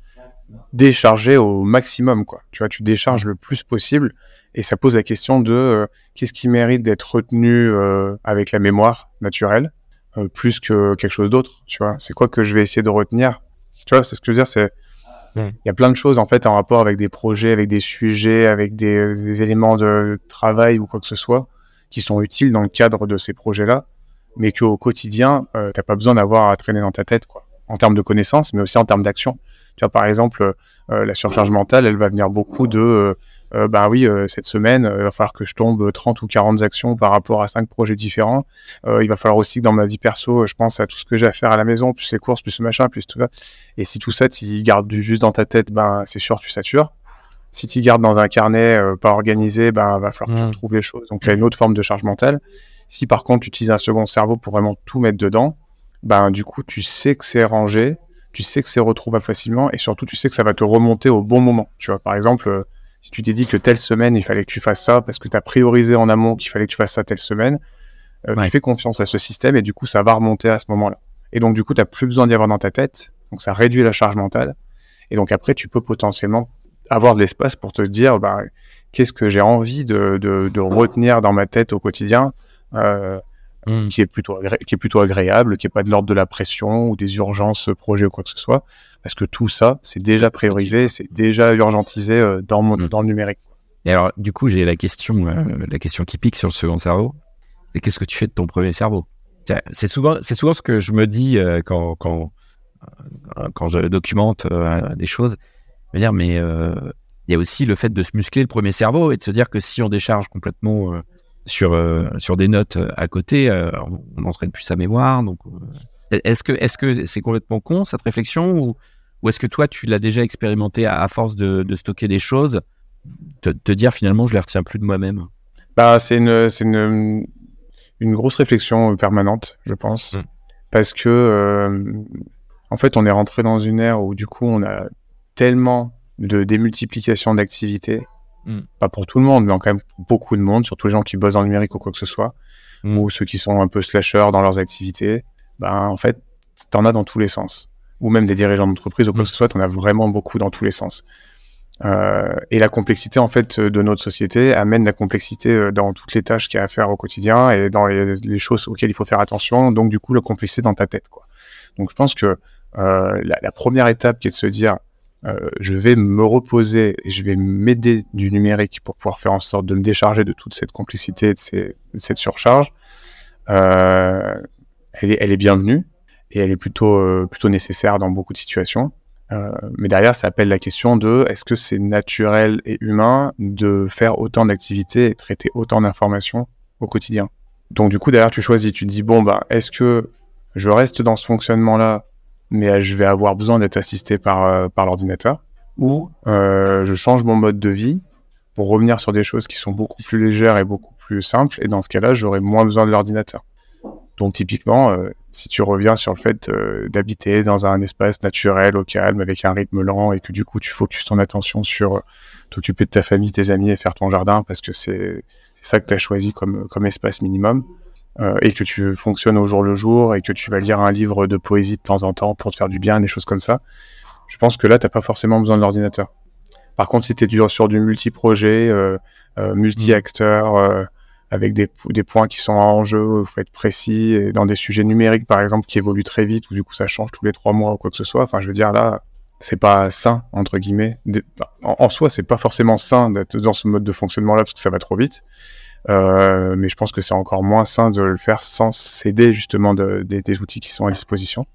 S2: décharger au maximum, quoi. Tu vois, tu décharges le plus possible, et ça pose la question de euh, qu'est-ce qui mérite d'être retenu euh, avec la mémoire naturelle, euh, plus que quelque chose d'autre, tu vois. C'est quoi que je vais essayer de retenir? Tu vois, c'est ce que je veux dire, c'est, il mmh. y a plein de choses, en fait, en rapport avec des projets, avec des sujets, avec des, des éléments de travail ou quoi que ce soit, qui sont utiles dans le cadre de ces projets-là, mais qu'au quotidien, euh, t'as pas besoin d'avoir à traîner dans ta tête, quoi. En termes de connaissances, mais aussi en termes d'action. Tu vois, par exemple, euh, la surcharge mentale, elle va venir beaucoup de, euh, euh, bah oui, euh, cette semaine, euh, il va falloir que je tombe trente ou quarante actions par rapport à cinq projets différents. Euh, il va falloir aussi que dans ma vie perso, je pense à tout ce que j'ai à faire à la maison, plus les courses, plus le machin, plus tout ça. Et si tout ça, tu gardes du juste dans ta tête, ben, c'est sûr, tu satures. Si tu gardes dans un carnet euh, pas organisé, ben, va falloir que mmh. tu retrouves les choses. Donc, il y a une autre forme de charge mentale. Si par contre tu utilises un second cerveau pour vraiment tout mettre dedans, ben du coup tu sais que c'est rangé, tu sais que c'est retrouvable facilement et surtout tu sais que ça va te remonter au bon moment. Tu vois, par exemple, euh, si tu t'es dit que telle semaine il fallait que tu fasses ça parce que tu as priorisé en amont qu'il fallait que tu fasses ça telle semaine, euh, ouais. tu fais confiance à ce système et du coup ça va remonter à ce moment-là. Et donc du coup tu n'as plus besoin d'y avoir dans ta tête, donc ça réduit la charge mentale et donc après tu peux potentiellement avoir de l'espace pour te dire bah, qu'est-ce que j'ai envie de, de, de retenir dans ma tête au quotidien. Euh, mmh. qui est plutôt agré- qui est plutôt agréable, qui est pas de l'ordre de la pression ou des urgences projets ou quoi que ce soit, parce que tout ça c'est déjà priorisé, c'est déjà urgentisé euh, dans mon, mmh. dans le numérique.
S1: Et alors du coup j'ai la question, euh, la question qui pique sur le second cerveau, c'est qu'est-ce que tu fais de ton premier cerveau? C'est souvent, c'est souvent ce que je me dis euh, quand quand euh, quand je documente euh, des choses, je veux dire mais il euh, y a aussi le fait de se muscler le premier cerveau et de se dire que si on décharge complètement euh, sur euh, sur des notes à côté, euh, on n'entraîne plus sa mémoire. Donc, euh, est-ce que est-ce que c'est complètement con cette réflexion ou ou est-ce que toi tu l'as déjà expérimenté à, à force de, de stocker des choses, te, te dire finalement je les retiens plus de moi-même?
S2: Bah c'est une c'est une une grosse réflexion permanente, je pense, mmh. parce que euh, en fait on est rentré dans une ère où du coup on a tellement de démultiplication d'activités. Mm. Pas pour tout le monde, mais quand même pour beaucoup de monde, surtout les gens qui bossent dans le numérique ou quoi que ce soit, mm. ou ceux qui sont un peu slasheurs dans leurs activités, ben en fait, t'en as dans tous les sens. Ou même des dirigeants d'entreprise ou quoi mm. que ce soit, t'en as vraiment beaucoup dans tous les sens. Euh, et la complexité en fait de notre société amène la complexité dans toutes les tâches qu'il y a à faire au quotidien et dans les, les choses auxquelles il faut faire attention. Donc du coup, la complexité dans ta tête, quoi. Donc je pense que euh, la, la première étape qui est de se dire Euh, je vais me reposer et je vais m'aider du numérique pour pouvoir faire en sorte de me décharger de toute cette complexité, de, ces, de cette surcharge. Euh, elle, est, elle est bienvenue et elle est plutôt, euh, plutôt nécessaire dans beaucoup de situations. Euh, mais derrière, ça appelle la question de est-ce que c'est naturel et humain de faire autant d'activités et traiter autant d'informations au quotidien? Donc du coup, derrière, tu choisis, tu te dis, bon, bah, est-ce que je reste dans ce fonctionnement-là mais je vais avoir besoin d'être assisté par, euh, par l'ordinateur, ou euh, je change mon mode de vie pour revenir sur des choses qui sont beaucoup plus légères et beaucoup plus simples, et dans ce cas-là, j'aurai moins besoin de l'ordinateur. Donc typiquement, euh, si tu reviens sur le fait euh, d'habiter dans un espace naturel, au calme, avec un rythme lent, et que du coup tu focuses ton attention sur euh, t'occuper de ta famille, tes amis et faire ton jardin, parce que c'est, c'est ça que tu as choisi comme, comme espace minimum, Euh, et que tu fonctionnes au jour le jour et que tu vas lire un livre de poésie de temps en temps pour te faire du bien, des choses comme ça, je pense que là, tu n'as pas forcément besoin de l'ordinateur. Par contre, si tu es sur du multi-projet, euh, euh, multi-acteur, euh, avec des, des points qui sont en jeu, il faut être précis, et dans des sujets numériques, par exemple, qui évoluent très vite, ou du coup ça change tous les trois mois ou quoi que ce soit, enfin, je veux dire, là, c'est pas sain, entre guillemets. En, en soi, c'est pas forcément sain d'être dans ce mode de fonctionnement-là, parce que ça va trop vite. Euh, mais je pense que c'est encore moins sain de le faire sans s'aider justement de, de, des outils qui sont à disposition.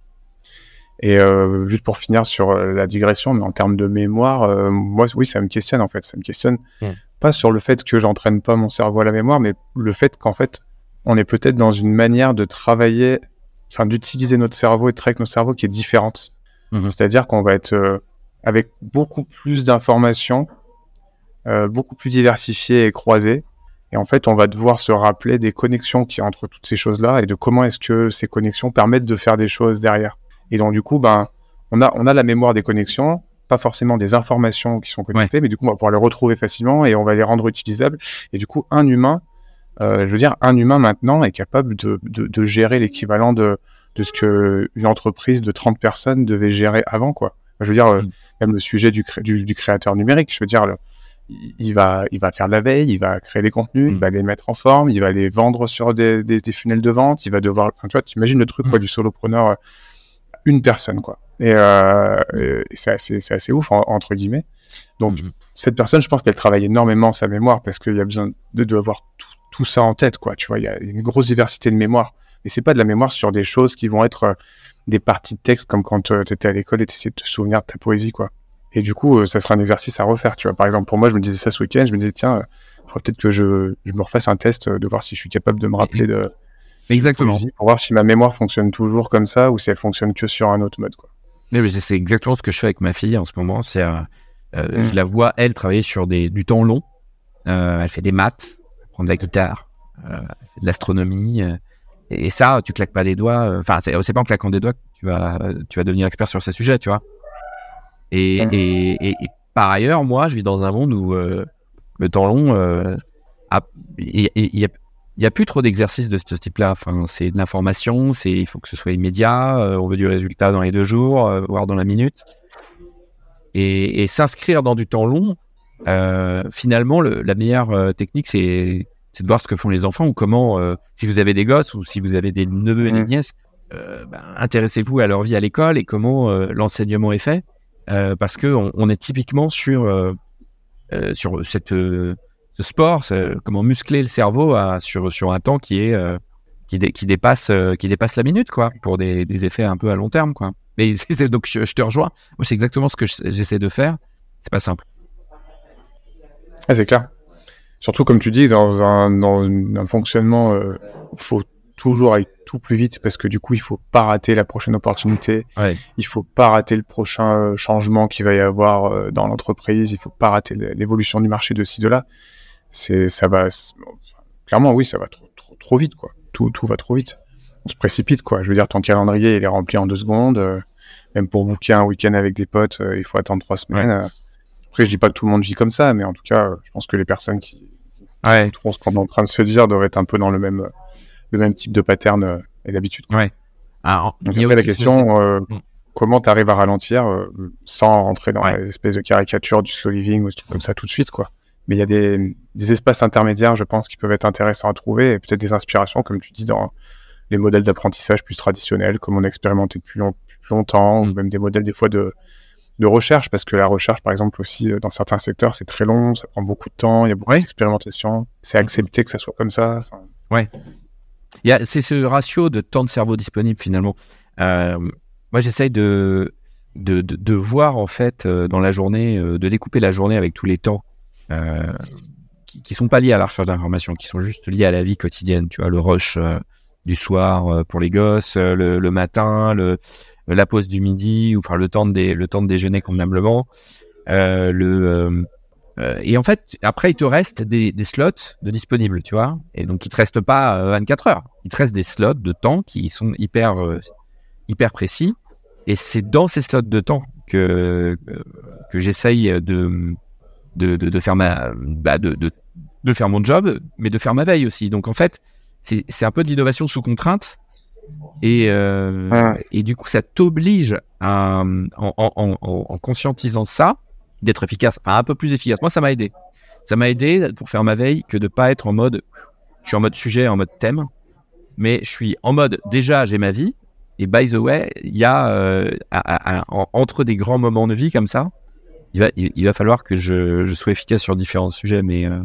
S2: Et euh, juste pour finir sur la digression, mais en termes de mémoire, euh, moi oui, ça me questionne en fait. Ça me questionne mmh. pas sur le fait que j'entraîne pas mon cerveau à la mémoire, mais le fait qu'en fait, on est peut-être dans une manière de travailler, enfin d'utiliser notre cerveau et de travailler avec notre cerveau qui est différente. Mmh. C'est-à-dire qu'on va être euh, avec beaucoup plus d'informations, euh, beaucoup plus diversifiées et croisées. Et en fait, on va devoir se rappeler des connexions qu'il y a entre toutes ces choses-là et de comment est-ce que ces connexions permettent de faire des choses derrière. Et donc, du coup, ben, on a, on a la mémoire des connexions, pas forcément des informations qui sont connectées, ouais. mais du coup, on va pouvoir les retrouver facilement et on va les rendre utilisables. Et du coup, un humain, euh, je veux dire, un humain maintenant est capable de, de, de gérer l'équivalent de, de ce qu'une entreprise de trente personnes devait gérer avant, quoi. Je veux dire, euh, mmh. même le sujet du, cré- du, du créateur numérique, je veux dire, le, Il va, il va faire de la veille, il va créer des contenus, mmh. il va les mettre en forme, il va les vendre sur des, des, des funnels de vente, il va devoir, enfin, tu vois, tu imagines le truc, mmh. quoi, du solopreneur, une personne, quoi. Et, euh, et c'est assez, c'est assez ouf, en, entre guillemets. Donc, mmh. cette personne, je pense qu'elle travaille énormément sa mémoire parce qu'il y a besoin de, de avoir tout, tout ça en tête, quoi. Tu vois, il y a une grosse diversité de mémoire. Mais c'est pas de la mémoire sur des choses qui vont être des parties de texte comme quand euh, tu étais à l'école et tu essayais de te souvenir de ta poésie, quoi. Et du coup, euh, ça sera un exercice à refaire, tu vois. Par exemple, pour moi, je me disais ça ce week-end, je me disais, tiens, il euh, faudrait peut-être que je, je me refasse un test euh, de voir si je suis capable de me rappeler de...
S1: Exactement.
S2: De pour voir si ma mémoire fonctionne toujours comme ça ou si elle fonctionne que sur un autre mode, quoi.
S1: Mais, mais c'est exactement ce que je fais avec ma fille en ce moment. C'est, euh, euh, mmh. Je la vois, elle, travailler sur des, du temps long. Euh, elle fait des maths, elle prend de la guitare, euh, elle fait de l'astronomie. Euh, et, et ça, tu claques pas des doigts. Enfin, euh, c'est, c'est pas en claquant des doigts que tu vas, tu vas devenir expert sur ces sujets, tu vois. Et, mmh. et, et, et par ailleurs, moi, je vis dans un monde où euh, le temps long, il euh, y, y, y a plus trop d'exercices de ce type-là. Enfin, c'est de l'information, c'est, il faut que ce soit immédiat, euh, on veut du résultat dans les deux jours, euh, voire dans la minute. Et, et s'inscrire dans du temps long, euh, finalement, le, la meilleure euh, technique, c'est, c'est de voir ce que font les enfants ou comment, euh, si vous avez des gosses ou si vous avez des neveux et des nièces, euh, ben, intéressez-vous à leur vie à l'école et comment euh, l'enseignement est fait. Euh, parce que on, on est typiquement sur euh, euh, sur cette euh, ce sport, ce, comment muscler le cerveau à, sur sur un temps qui est euh, qui, dé, qui dépasse euh, qui dépasse la minute, quoi, pour des, des effets un peu à long terme, quoi. Mais c'est, c'est, donc je, je te rejoins. Moi, c'est exactement ce que je, j'essaie de faire. C'est pas simple.
S2: Ah, c'est clair. surtout comme tu dis, dans un, dans un fonctionnement, il euh, faut toujours aller tout plus vite parce que du coup, il faut pas rater la prochaine opportunité.
S1: Ouais.
S2: Il faut pas rater le prochain euh, changement qu'il va y avoir euh, dans l'entreprise. Il faut pas rater l'évolution du marché de ci, de là. C'est, ça va, c'est, clairement, oui, ça va trop, trop, trop vite, quoi. Tout, tout va trop vite. On se précipite, quoi. Je veux dire, ton calendrier, il est rempli en deux secondes. Euh, même pour booker un week-end avec des potes, euh, il faut attendre trois semaines.
S1: Ouais.
S2: Euh, après, je dis pas que tout le monde vit comme ça, mais en tout cas, euh, je pense que les personnes qui,
S1: Ouais.
S2: qui font ce qu'on est en train de se dire doivent être un peu dans le même, le même type de pattern euh, et d'habitude, quoi.
S1: Ouais. Alors,
S2: Donc
S1: il y a
S2: après, la
S1: aussi
S2: question, euh,
S1: Mm.
S2: comment tu arrives à ralentir euh, sans rentrer dans
S1: Ouais.
S2: les espèces de caricatures du slow living ou des trucs comme ça tout de suite, quoi. Mais il y a des, des espaces intermédiaires, je pense, qui peuvent être intéressants à trouver et peut-être des inspirations, comme tu dis, dans les modèles d'apprentissage plus traditionnels, comme on a expérimenté depuis, long, depuis plus longtemps,
S1: Mm.
S2: ou même des modèles des fois de, de recherche, parce que la recherche, par exemple, aussi, dans certains secteurs, c'est très long, ça prend beaucoup de temps, il y a beaucoup
S1: Ouais.
S2: d'expérimentation, c'est accepté que ça soit comme ça. Enfin...
S1: Ouais. Il y a, c'est ce ratio de temps de cerveau disponible, finalement. Euh, moi, j'essaye de, de, de, de voir, en fait, euh, dans la journée, euh, de découper la journée avec tous les temps euh, qui ne sont pas liés à la recherche d'informations, qui sont juste liés à la vie quotidienne. Tu vois, le rush euh, du soir euh, pour les gosses, euh, le, le matin, le, la pause du midi, ou enfin le temps de, dé, le temps de déjeuner convenablement. Euh, le, euh, euh, et en fait, après, il te reste des, des slots de disponibles, tu vois. Et donc, il te reste pas euh, vingt-quatre heures. Il te reste des slots de temps qui sont hyper, euh, hyper précis. Et c'est dans ces slots de temps que, que j'essaye de, de, de, de faire ma, bah de, de, de faire mon job, mais de faire ma veille aussi. Donc, en fait, c'est, c'est un peu de l'innovation sous contrainte. Et, euh, ouais. et du coup, ça t'oblige à, en, en, en, en conscientisant ça, d'être efficace, enfin un peu plus efficace. Moi, ça m'a aidé. Ça m'a aidé pour faire ma veille que de pas être en mode, je suis en mode sujet, en mode thème, mais je suis en mode, déjà, j'ai ma vie, et by the way, il y a, euh, à, à, à, entre des grands moments de vie comme ça, il va, il, il va falloir que je, je sois efficace sur différents sujets, mais... Euh...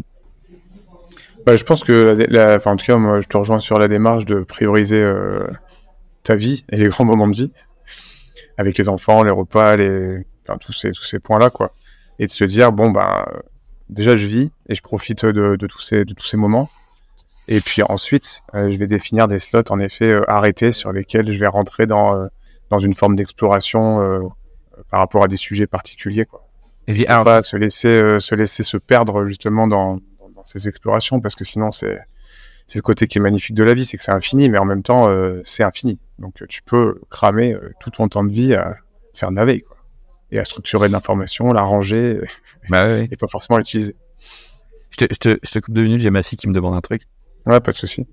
S2: Bah, je pense que, la, la, enfin, en tout cas, moi, je te rejoins sur la démarche de prioriser euh, ta vie et les grands moments de vie, avec les enfants, les repas, les... Enfin, tous ces, tous ces points-là, quoi. Et de se dire, bon, bah, déjà, je vis et je profite de, de, tous, ces, de tous ces moments. Et puis ensuite, euh, je vais définir des slots, en effet, euh, arrêtés sur lesquels je vais rentrer dans, euh, dans une forme d'exploration euh, par rapport à des sujets particuliers, quoi. Et alors, pas se laisser, euh, se laisser se perdre, justement, dans, dans, dans ces explorations, parce que sinon, c'est, c'est le côté qui est magnifique de la vie, c'est que c'est infini, mais en même temps, euh, c'est infini. Donc, tu peux cramer euh, tout ton temps de vie à faire de la veille, quoi. Et à structurer de l'information, la ranger,
S1: bah ouais.
S2: Et pas forcément l'utiliser.
S1: Je te, je, te, je te coupe deux minutes, j'ai ma fille qui me demande un truc.
S2: Ouais, pas de souci.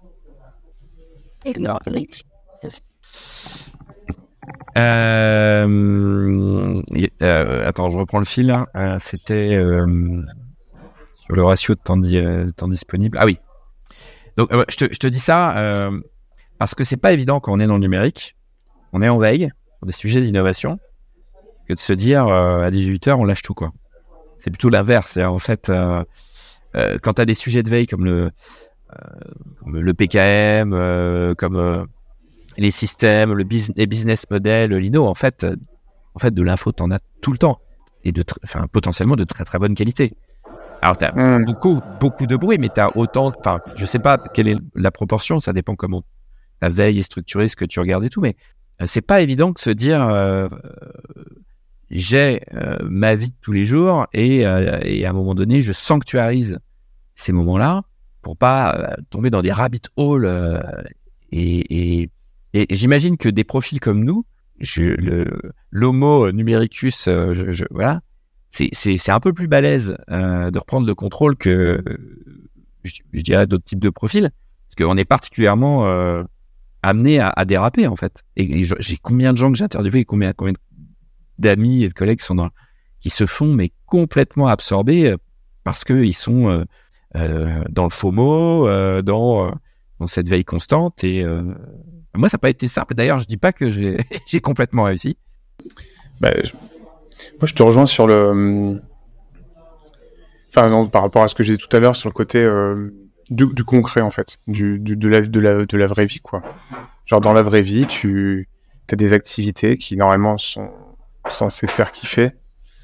S1: Euh, euh, attends, je reprends le fil là. Euh, c'était euh, sur le ratio de temps, di, euh, temps disponible. Ah oui. Donc, euh, je, te, je te dis ça euh, parce que c'est pas évident quand on est dans le numérique, on est en veille sur des sujets d'innovation, que de se dire euh, à dix-huit heures on lâche tout, quoi. C'est plutôt l'inverse. C'est en fait euh, euh, quand tu as des sujets de veille comme le euh, comme le P K M, euh, comme euh, les systèmes, le bus- les business models, l'I N O, en fait, euh, en fait de l'info t'en as tout le temps et de tr- enfin potentiellement de très très bonne qualité. Alors t'as mmh. beaucoup beaucoup de bruit, mais t'as autant, enfin je sais pas quelle est la proportion, ça dépend comment ta veille est structurée, ce que tu regardes et tout, mais euh, c'est pas évident de se dire euh, j'ai euh, ma vie de tous les jours et, euh, et à un moment donné, je sanctuarise ces moments-là pour pas euh, tomber dans des rabbit holes. Euh, et, et, et j'imagine que des profils comme nous, je, le, l'homo numericus, euh, je, je, voilà, c'est, c'est, c'est un peu plus balèze euh, de reprendre le contrôle que, je, je dirais, d'autres types de profils, parce qu'on est particulièrement euh, amené à, à déraper, en fait. Et, et j'ai combien de gens que j'ai interviewés, combien, combien de d'amis et de collègues qui sont dans, qui se font mais complètement absorbés euh, parce que ils sont euh, euh, dans le FOMO, euh, dans euh, dans cette veille constante. Et euh, moi, ça n'a pas été simple. D'ailleurs, je dis pas que j'ai j'ai complètement réussi.
S2: Bah, je... moi, je te rejoins sur le, enfin non, par rapport à ce que j'ai dit tout à l'heure sur le côté euh, du, du concret, en fait, du, du de la de la de la vraie vie, quoi. Genre dans la vraie vie, tu as des activités qui normalement sont censé faire kiffer,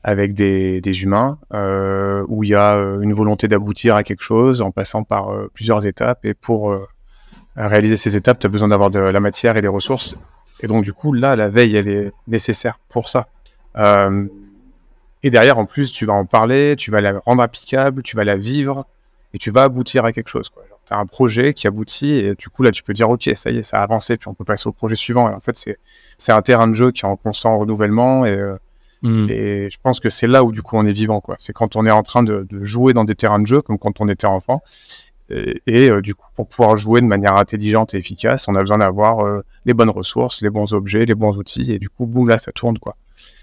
S2: avec des, des humains, euh, où il y a une volonté d'aboutir à quelque chose en passant par euh, plusieurs étapes. Et pour euh, réaliser ces étapes, tu as besoin d'avoir de la matière et des ressources. Et donc, du coup, là, la veille, elle est nécessaire pour ça. Euh, et derrière, en plus, tu vas en parler, tu vas la rendre applicable, tu vas la vivre, et tu vas aboutir à quelque chose, quoi. Tu as un projet qui aboutit, et du coup, là, tu peux dire, OK, ça y est, ça a avancé, puis on peut passer au projet suivant. Et en fait, c'est, c'est un terrain de jeu qui est en constant renouvellement, et, euh, mmh. et je pense que c'est là où, du coup, on est vivant, quoi. C'est quand on est en train de, de jouer dans des terrains de jeu, comme quand on était enfant. Et, et euh, du coup, pour pouvoir jouer de manière intelligente et efficace, on a besoin d'avoir euh, les bonnes ressources, les bons objets, les bons outils, et du coup, boum, là, ça tourne, quoi.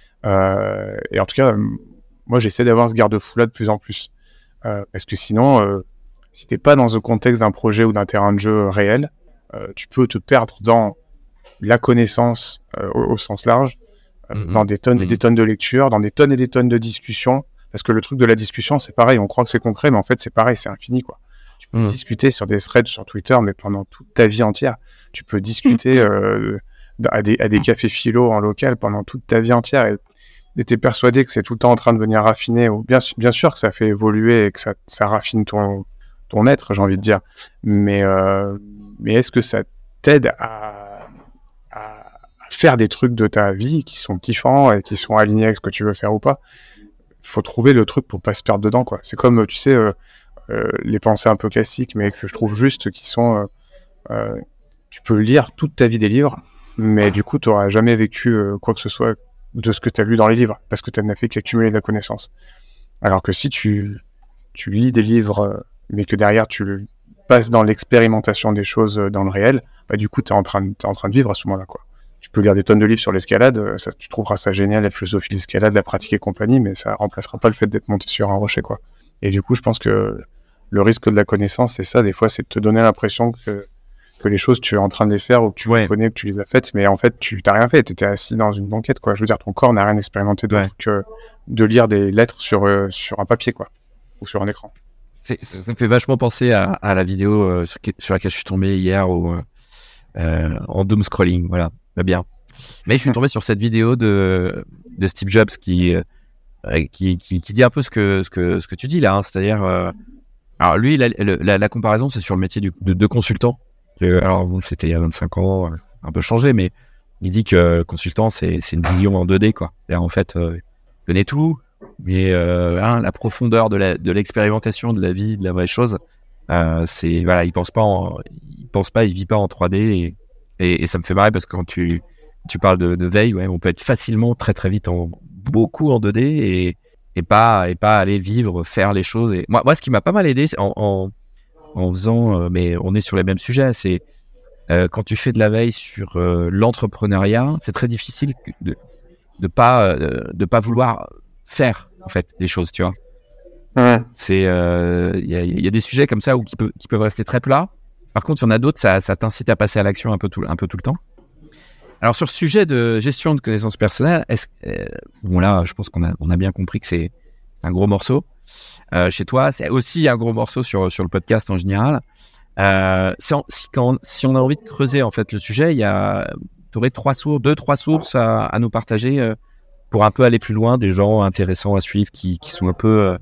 S2: Euh, et en tout cas, euh, moi, j'essaie d'avoir ce garde-fou-là de plus en plus. Euh, parce que sinon, euh, si t'es pas dans le contexte d'un projet ou d'un terrain de jeu réel, euh, tu peux te perdre dans la connaissance euh, au, au sens large, euh, mmh. dans des tonnes mmh. et des tonnes de lectures, dans des tonnes et des tonnes de discussions. Parce que le truc de la discussion, c'est pareil, on croit que c'est concret, mais en fait, c'est pareil, c'est infini, quoi. Tu peux mmh. discuter sur des threads sur Twitter, mais pendant toute ta vie entière. Tu peux discuter euh, à, des, à des cafés philo en local pendant toute ta vie entière. Et et t'es persuadé que c'est tout le temps en train de venir raffiner, ou bien, bien sûr que ça fait évoluer et que ça, ça raffine ton, ton être, j'ai envie de dire. Mais, euh, mais est-ce que ça t'aide à, à, à faire des trucs de ta vie qui sont kiffants et qui sont alignés avec ce que tu veux faire ou pas? Faut trouver le truc pour pas se perdre dedans, quoi. C'est comme, tu sais, euh, euh, les pensées un peu classiques, mais que je trouve justes, qui sont... Euh, euh, tu peux lire toute ta vie des livres, mais du coup, t'auras jamais vécu euh, quoi que ce soit de ce que tu as lu dans les livres, parce que tu n'as fait qu'accumuler de la connaissance. Alors que si tu, tu lis des livres, mais que derrière tu passes dans l'expérimentation des choses dans le réel, bah du coup, tu es en train de, en train de vivre à ce moment-là, quoi. Tu peux lire des tonnes de livres sur l'escalade, ça, tu trouveras ça génial, la philosophie de l'escalade, la pratique et compagnie, mais ça remplacera pas le fait d'être monté sur un rocher, quoi. Et du coup, je pense que le risque de la connaissance, c'est ça, des fois, c'est de te donner l'impression que que les choses, tu es en train de les faire ou que tu ouais. les connais, que tu les as faites, mais en fait, tu t'as rien fait, tu étais assis dans une banquette, quoi. Je veux dire, ton corps n'a rien expérimenté d'autre ouais. que de lire des lettres sur, euh, sur un papier, quoi, ou sur un écran.
S1: C'est, ça, ça me fait vachement penser à, à la vidéo euh, sur, sur laquelle je suis tombé hier au, euh, en doom scrolling, voilà, va bien. Mais je suis tombé sur cette vidéo de, de Steve Jobs qui, euh, qui, qui, qui dit un peu ce que, ce que, ce que tu dis là, hein, c'est-à-dire, euh, alors lui, la, la, la comparaison, c'est sur le métier du, de, de consultant. Alors bon, c'était il y a vingt-cinq ans, un peu changé, mais il dit que consultant, c'est, c'est une vision en deux D, quoi. C'est-à-dire, en fait, euh, il connaît tout, mais euh, hein, la profondeur de, la, de l'expérimentation, de la vie, de la vraie chose, euh, c'est voilà, il pense pas, en, il pense pas, il vit pas en trois D, et, et, et ça me fait marrer parce que quand tu tu parles de, de veille, ouais, on peut être facilement très très vite en beaucoup en deux D et et pas et pas aller vivre, faire les choses. Et moi, moi, ce qui m'a pas mal aidé en, en en faisant, euh, mais on est sur les mêmes sujets, c'est euh, quand tu fais de la veille sur euh, l'entrepreneuriat, c'est très difficile de de pas euh, de pas vouloir faire en fait les choses, tu vois. Ouais. C'est il euh, y, a, y a des sujets comme ça où qui, peut, qui peuvent rester très plats. Par contre, il y en a d'autres, ça, ça t'incite à passer à l'action un peu tout un peu tout le temps. Alors sur ce sujet de gestion de connaissances personnelles, est-ce euh, bon là, je pense qu'on a on a bien compris que c'est un gros morceau. Euh, chez toi, c'est aussi un gros morceau sur sur le podcast en général. Euh, si, on, si, quand, si on a envie de creuser en fait le sujet, il y a, t'aurais trois sources, deux trois sources à, à nous partager euh, pour un peu aller plus loin, des gens intéressants à suivre qui qui sont un peu euh,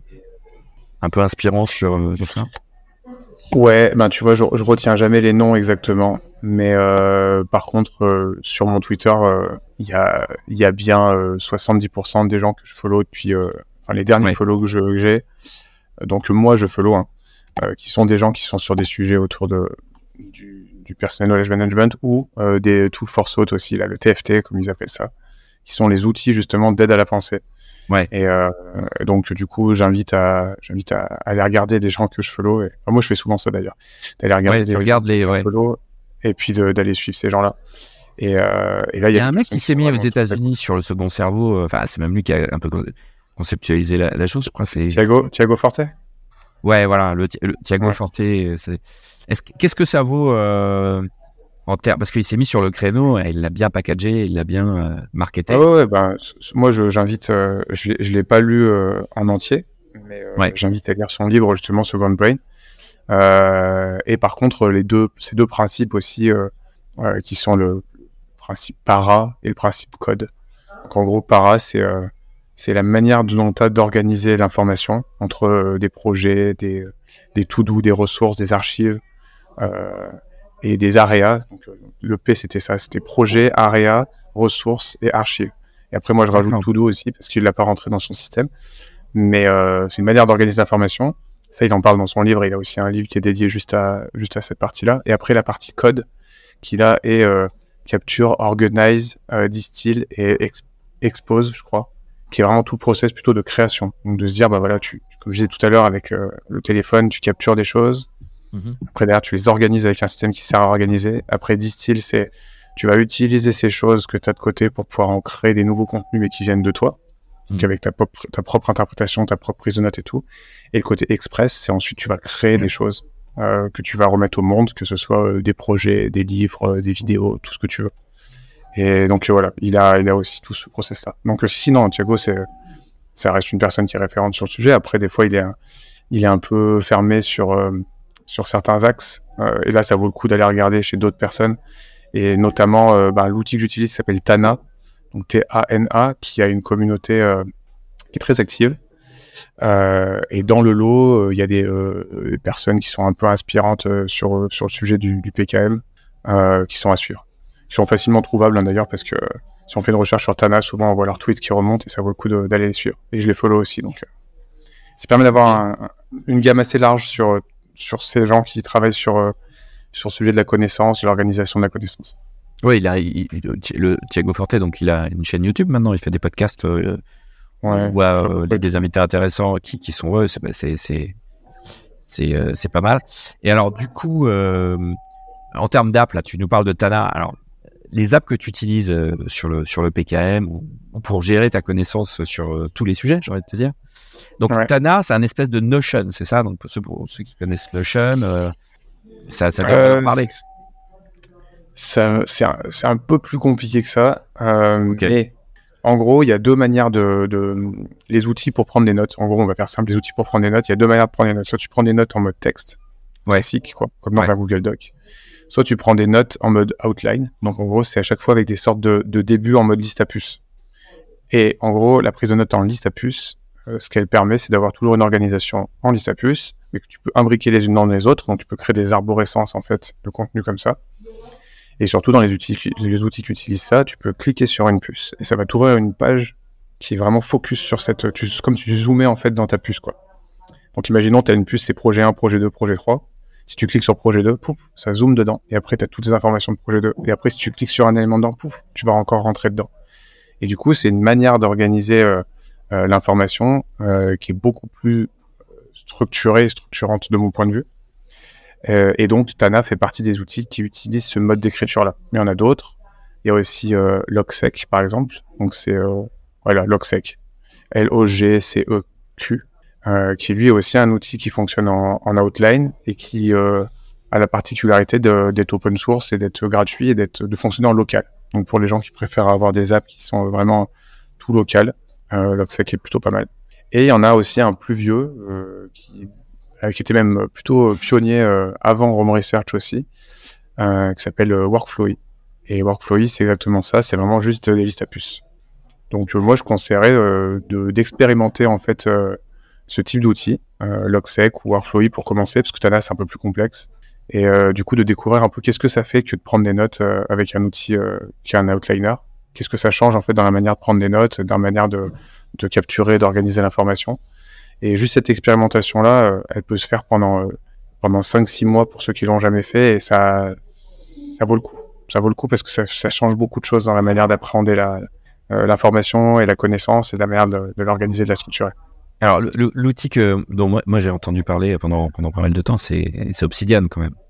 S1: un peu inspirants sur, euh, sur ça.
S2: Ouais, ben tu vois, je, je retiens jamais les noms exactement, mais euh, par contre euh, sur mon Twitter, il euh, y a il y a bien euh, soixante-dix pour cent des gens que je follow depuis. Euh, Enfin, les derniers ouais. follow que, je, que j'ai, donc moi je follow, hein, euh, qui sont des gens qui sont sur des sujets autour de, du, du Personal Knowledge Management ou euh, des Tool for Thought aussi, là, le T F T comme ils appellent ça, qui sont les outils justement d'aide à la pensée. Ouais. Et euh, donc du coup j'invite à j'invite à, à aller regarder des gens que je follow. Et, enfin, moi je fais souvent ça d'ailleurs, d'aller regarder
S1: ouais,
S2: des
S1: gens les,
S2: que
S1: ouais.
S2: je follow et puis de, d'aller suivre ces gens-là. Et, euh, et là il y,
S1: y a un mec qui s'est mis aux États-Unis sur le second cerveau. Enfin, c'est même lui qui a un peu conceptualiser la, la chose, je crois. C'est
S2: Thiago, Thiago Forte.
S1: Ouais, voilà, le, le Thiago ouais. Forte. C'est... Est-ce, qu'est-ce que ça vaut euh, en termes, parce qu'il s'est mis sur le créneau, il l'a bien packagé, il l'a bien euh, marketé.
S2: Ah ouais, ouais, ben moi je, j'invite, euh, je, je l'ai pas lu euh, en entier, mais euh, ouais. j'invite à lire son livre justement Second Brain. Euh, et par contre, les deux, ces deux principes aussi, euh, euh, qui sont le principe para et le principe code. Donc en gros, para c'est euh, c'est la manière dont tu as d'organiser l'information entre euh, des projets, des, des to-do, des ressources, des archives euh, et des areas. Donc, euh, le P, c'était ça, c'était projet, area, ressources et archives. Et après, moi, je rajoute
S1: D'accord.
S2: to-do aussi parce qu'il l'a pas rentré dans son système. Mais euh, c'est une manière d'organiser l'information. Ça, il en parle dans son livre. Il a aussi un livre qui est dédié juste à, juste à cette partie-là. Et après, la partie code, qui là est euh, capture, organize, euh, distill et ex- expose, je crois, qui est vraiment tout le process plutôt de création. Donc de se dire, bah voilà, tu, comme je disais tout à l'heure avec euh, le téléphone, tu captures des choses.
S1: Mhm.
S2: Après, derrière, tu les organises avec un système qui sert à organiser. Après, distill, c'est tu vas utiliser ces choses que tu as de côté pour pouvoir en créer des nouveaux contenus mais qui viennent de toi. Donc,
S1: Mhm.
S2: avec ta, pop- ta propre interprétation, ta propre prise de notes et tout. Et le côté express, c'est ensuite, tu vas créer des choses euh, que tu vas remettre au monde, que ce soit euh, des projets, des livres, euh, des vidéos, tout ce que tu veux. Et donc, euh, voilà, il a, il a aussi tout ce process-là. Donc, euh, sinon, Thiago, c'est, ça reste une personne qui est référente sur le sujet. Après, des fois, il est, un- il est un peu fermé sur, euh, sur certains axes. Euh, et là, ça vaut le coup d'aller regarder chez d'autres personnes. Et notamment, euh, ben, l'outil que j'utilise s'appelle Tana, donc T A N A, qui a une communauté euh, qui est très active. Euh, et dans le lot, il euh, y a des, euh, des personnes qui sont un peu inspirantes euh, sur, sur le sujet du, du P K M, euh, qui sont à suivre. Qui sont facilement trouvables hein, d'ailleurs, parce que euh, si on fait une recherche sur Tana, souvent on voit leurs tweets qui remontent et ça vaut le coup de, d'aller les suivre. Et je les follow aussi, donc euh, ça permet d'avoir un, un, une gamme assez large sur, sur ces gens qui travaillent sur, euh, sur le sujet de la connaissance et l'organisation de la connaissance.
S1: Oui, il a, il, il- le Thiago Forte, donc il a une chaîne YouTube maintenant, il fait des podcasts, euh,
S2: Ouais,
S1: on voit
S2: faut-
S1: euh,
S2: faut-
S1: des invités intéressants qui, qui sont eux, c'est, c'est, c'est, c'est, euh, c'est pas mal. Et alors, du coup, euh, en termes d'app, là, tu nous parles de Tana. Alors, les apps que tu utilises euh, sur le, sur le P K M ou, ou pour gérer ta connaissance sur euh, tous les sujets, j'ai envie de te dire. Donc,
S2: Ouais.
S1: Tana, c'est un espèce de Notion, c'est ça? Donc, pour ceux, pour ceux qui connaissent Notion, euh, ça, ça doit
S2: Euh,
S1: leur parler.
S2: ça, c'est, un, c'est un peu plus compliqué que ça. Euh,
S1: Ok.
S2: Mais en gros, il y a deux manières de, de... Les outils pour prendre des notes. En gros, on va faire simple. Les outils pour prendre des notes, il y a deux manières de prendre des notes. Soit tu prends des notes en mode texte,
S1: Ouais.
S2: classique, quoi, comme dans
S1: Ouais.
S2: un Google Doc. Soit tu prends des notes en mode outline. Donc en gros, c'est à chaque fois avec des sortes de, de débuts en mode liste à puce. Et en gros, la prise de notes en liste à puce, euh, ce qu'elle permet, c'est d'avoir toujours une organisation en liste à puce, mais que tu peux imbriquer les unes dans les autres. Donc tu peux créer des arborescences, en fait, de contenu comme ça. Et surtout, dans les outils, qui- les outils qui utilisent ça, tu peux cliquer sur une puce. Et ça va t'ouvrir une page qui est vraiment focus sur cette... Tu, comme tu zoomais, en fait, dans ta puce, quoi. Donc imaginons, tu as une puce, c'est projet un, projet deux, projet trois. Si tu cliques sur projet deux, pouf, ça zoome dedans. Et après, tu as toutes les informations de projet deux. Et après, si tu cliques sur un élément dedans, pouf, tu vas encore rentrer dedans. Et du coup, c'est une manière d'organiser euh, euh, l'information euh, qui est beaucoup plus structurée et structurante de mon point de vue. Euh, et donc, Tana fait partie des outils qui utilisent ce mode d'écriture-là. Mais il y en a d'autres. Il y a aussi euh, Logsec, par exemple. Donc, c'est euh, voilà, Logsec. L O G C E Q. Euh, qui lui est aussi un outil qui fonctionne en, en outline et qui euh, a la particularité de, d'être open source et d'être gratuit et d'être, de fonctionner en local. Donc pour les gens qui préfèrent avoir des apps qui sont vraiment tout local, euh, Logsec est plutôt pas mal. Et il y en a aussi un plus vieux euh, qui, euh, qui était même plutôt pionnier euh, avant Rome Research aussi, euh, qui s'appelle euh, Workflowy. Et Workflowy, c'est exactement ça, c'est vraiment juste des listes à puces. Donc euh, moi, je conseillerais euh, de, d'expérimenter en fait euh, ce type d'outil, euh, Logsec ou Workflowy pour commencer, parce que Tana, c'est un peu plus complexe. Et euh, du coup, de découvrir un peu qu'est-ce que ça fait que de prendre des notes euh, avec un outil euh, qui est un outliner. Qu'est-ce que ça change en fait dans la manière de prendre des notes, dans la manière de, de capturer, d'organiser l'information. Et juste cette expérimentation-là, euh, elle peut se faire pendant, euh, pendant cinq six mois pour ceux qui l'ont jamais fait, et ça, ça vaut le coup. Ça vaut le coup parce que ça, ça change beaucoup de choses dans la manière d'appréhender la, euh, l'information et la connaissance et la manière de, de l'organiser, de la structurer.
S1: Alors, le- le- l'outil que, dont moi, moi j'ai entendu parler pendant, pendant pas mal de temps, c'est, c'est Obsidian quand même.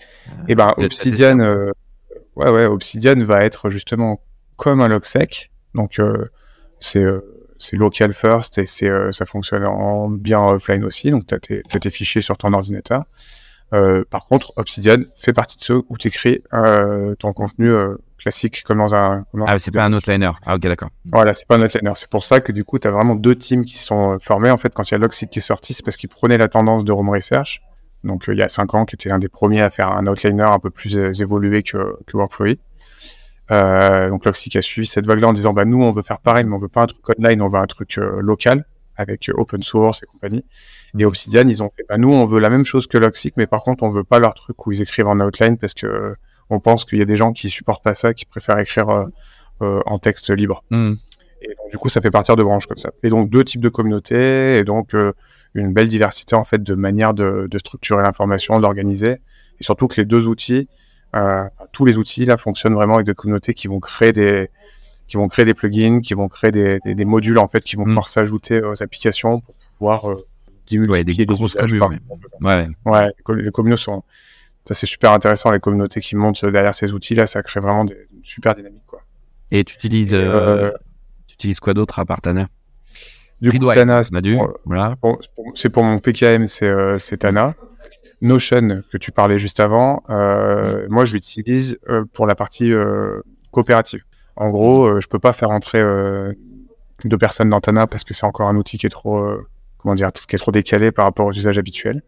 S2: Et ben
S1: Le-
S2: Obsidian, euh, ouais ouais, Obsidian va être justement comme un Logsec, donc euh, c'est euh, c'est local first et c'est euh, ça fonctionne en bien offline aussi, donc t'as tes t'as tes fichiers sur ton ordinateur. Euh, par contre, Obsidian fait partie de ceux où tu écris euh, ton contenu euh, classique comme dans un. Comme dans
S1: Ah,
S2: un
S1: c'est pas un outliner. Ah, ok, d'accord.
S2: Voilà, c'est pas un outliner. C'est pour ça que du coup, tu as vraiment deux teams qui sont formés. En fait, quand il y a Logsec qui est sorti, c'est parce qu'ils prenaient la tendance de Rome Research. Donc, euh, il y a cinq ans, qui était l'un des premiers à faire un outliner un peu plus euh, évolué que, que Workflowy. Euh, donc Logseq a suivi cette vague-là en disant bah nous on veut faire pareil, mais on veut pas un truc online, on veut un truc euh, local avec euh, open source et compagnie. Et Obsidian, ils ont fait bah nous on veut la même chose que Logseq, mais par contre on veut pas leur truc où ils écrivent en outline parce que euh, on pense qu'il y a des gens qui supportent pas ça, qui préfèrent écrire euh, euh, en texte libre.
S1: Mm.
S2: Et donc du coup ça fait partir de branches comme ça. Et donc deux types de communautés et donc euh, une belle diversité en fait de manières de, de structurer l'information, d'organiser, et surtout que les deux outils Euh, tous les outils là fonctionnent vraiment avec des communautés qui vont créer des qui vont créer des plugins, qui vont créer des, des, des modules en fait qui vont mm. pouvoir s'ajouter aux applications pour pouvoir euh, démultiplier
S1: ouais, des
S2: les
S1: grosses
S2: usages.
S1: Communes, ouais.
S2: ouais, les, les communautés sont ça c'est super intéressant, les communautés qui montent derrière ces outils là, ça crée vraiment des une super dynamique quoi.
S1: Et tu utilises euh, euh, tu utilises quoi d'autre à part Tana?
S2: Du coup, Tana, c'est
S1: dû,
S2: pour,
S1: voilà.
S2: pour, c'est pour mon P K M, c'est euh, c'est Tana. Notion, que tu parlais juste avant, euh, mmh. moi je l'utilise euh, pour la partie euh, coopérative. En gros, euh, je peux pas faire entrer euh, deux personnes dans Tana parce que c'est encore un outil qui est trop, euh, comment dire, qui est trop décalé par rapport aux usages habituels.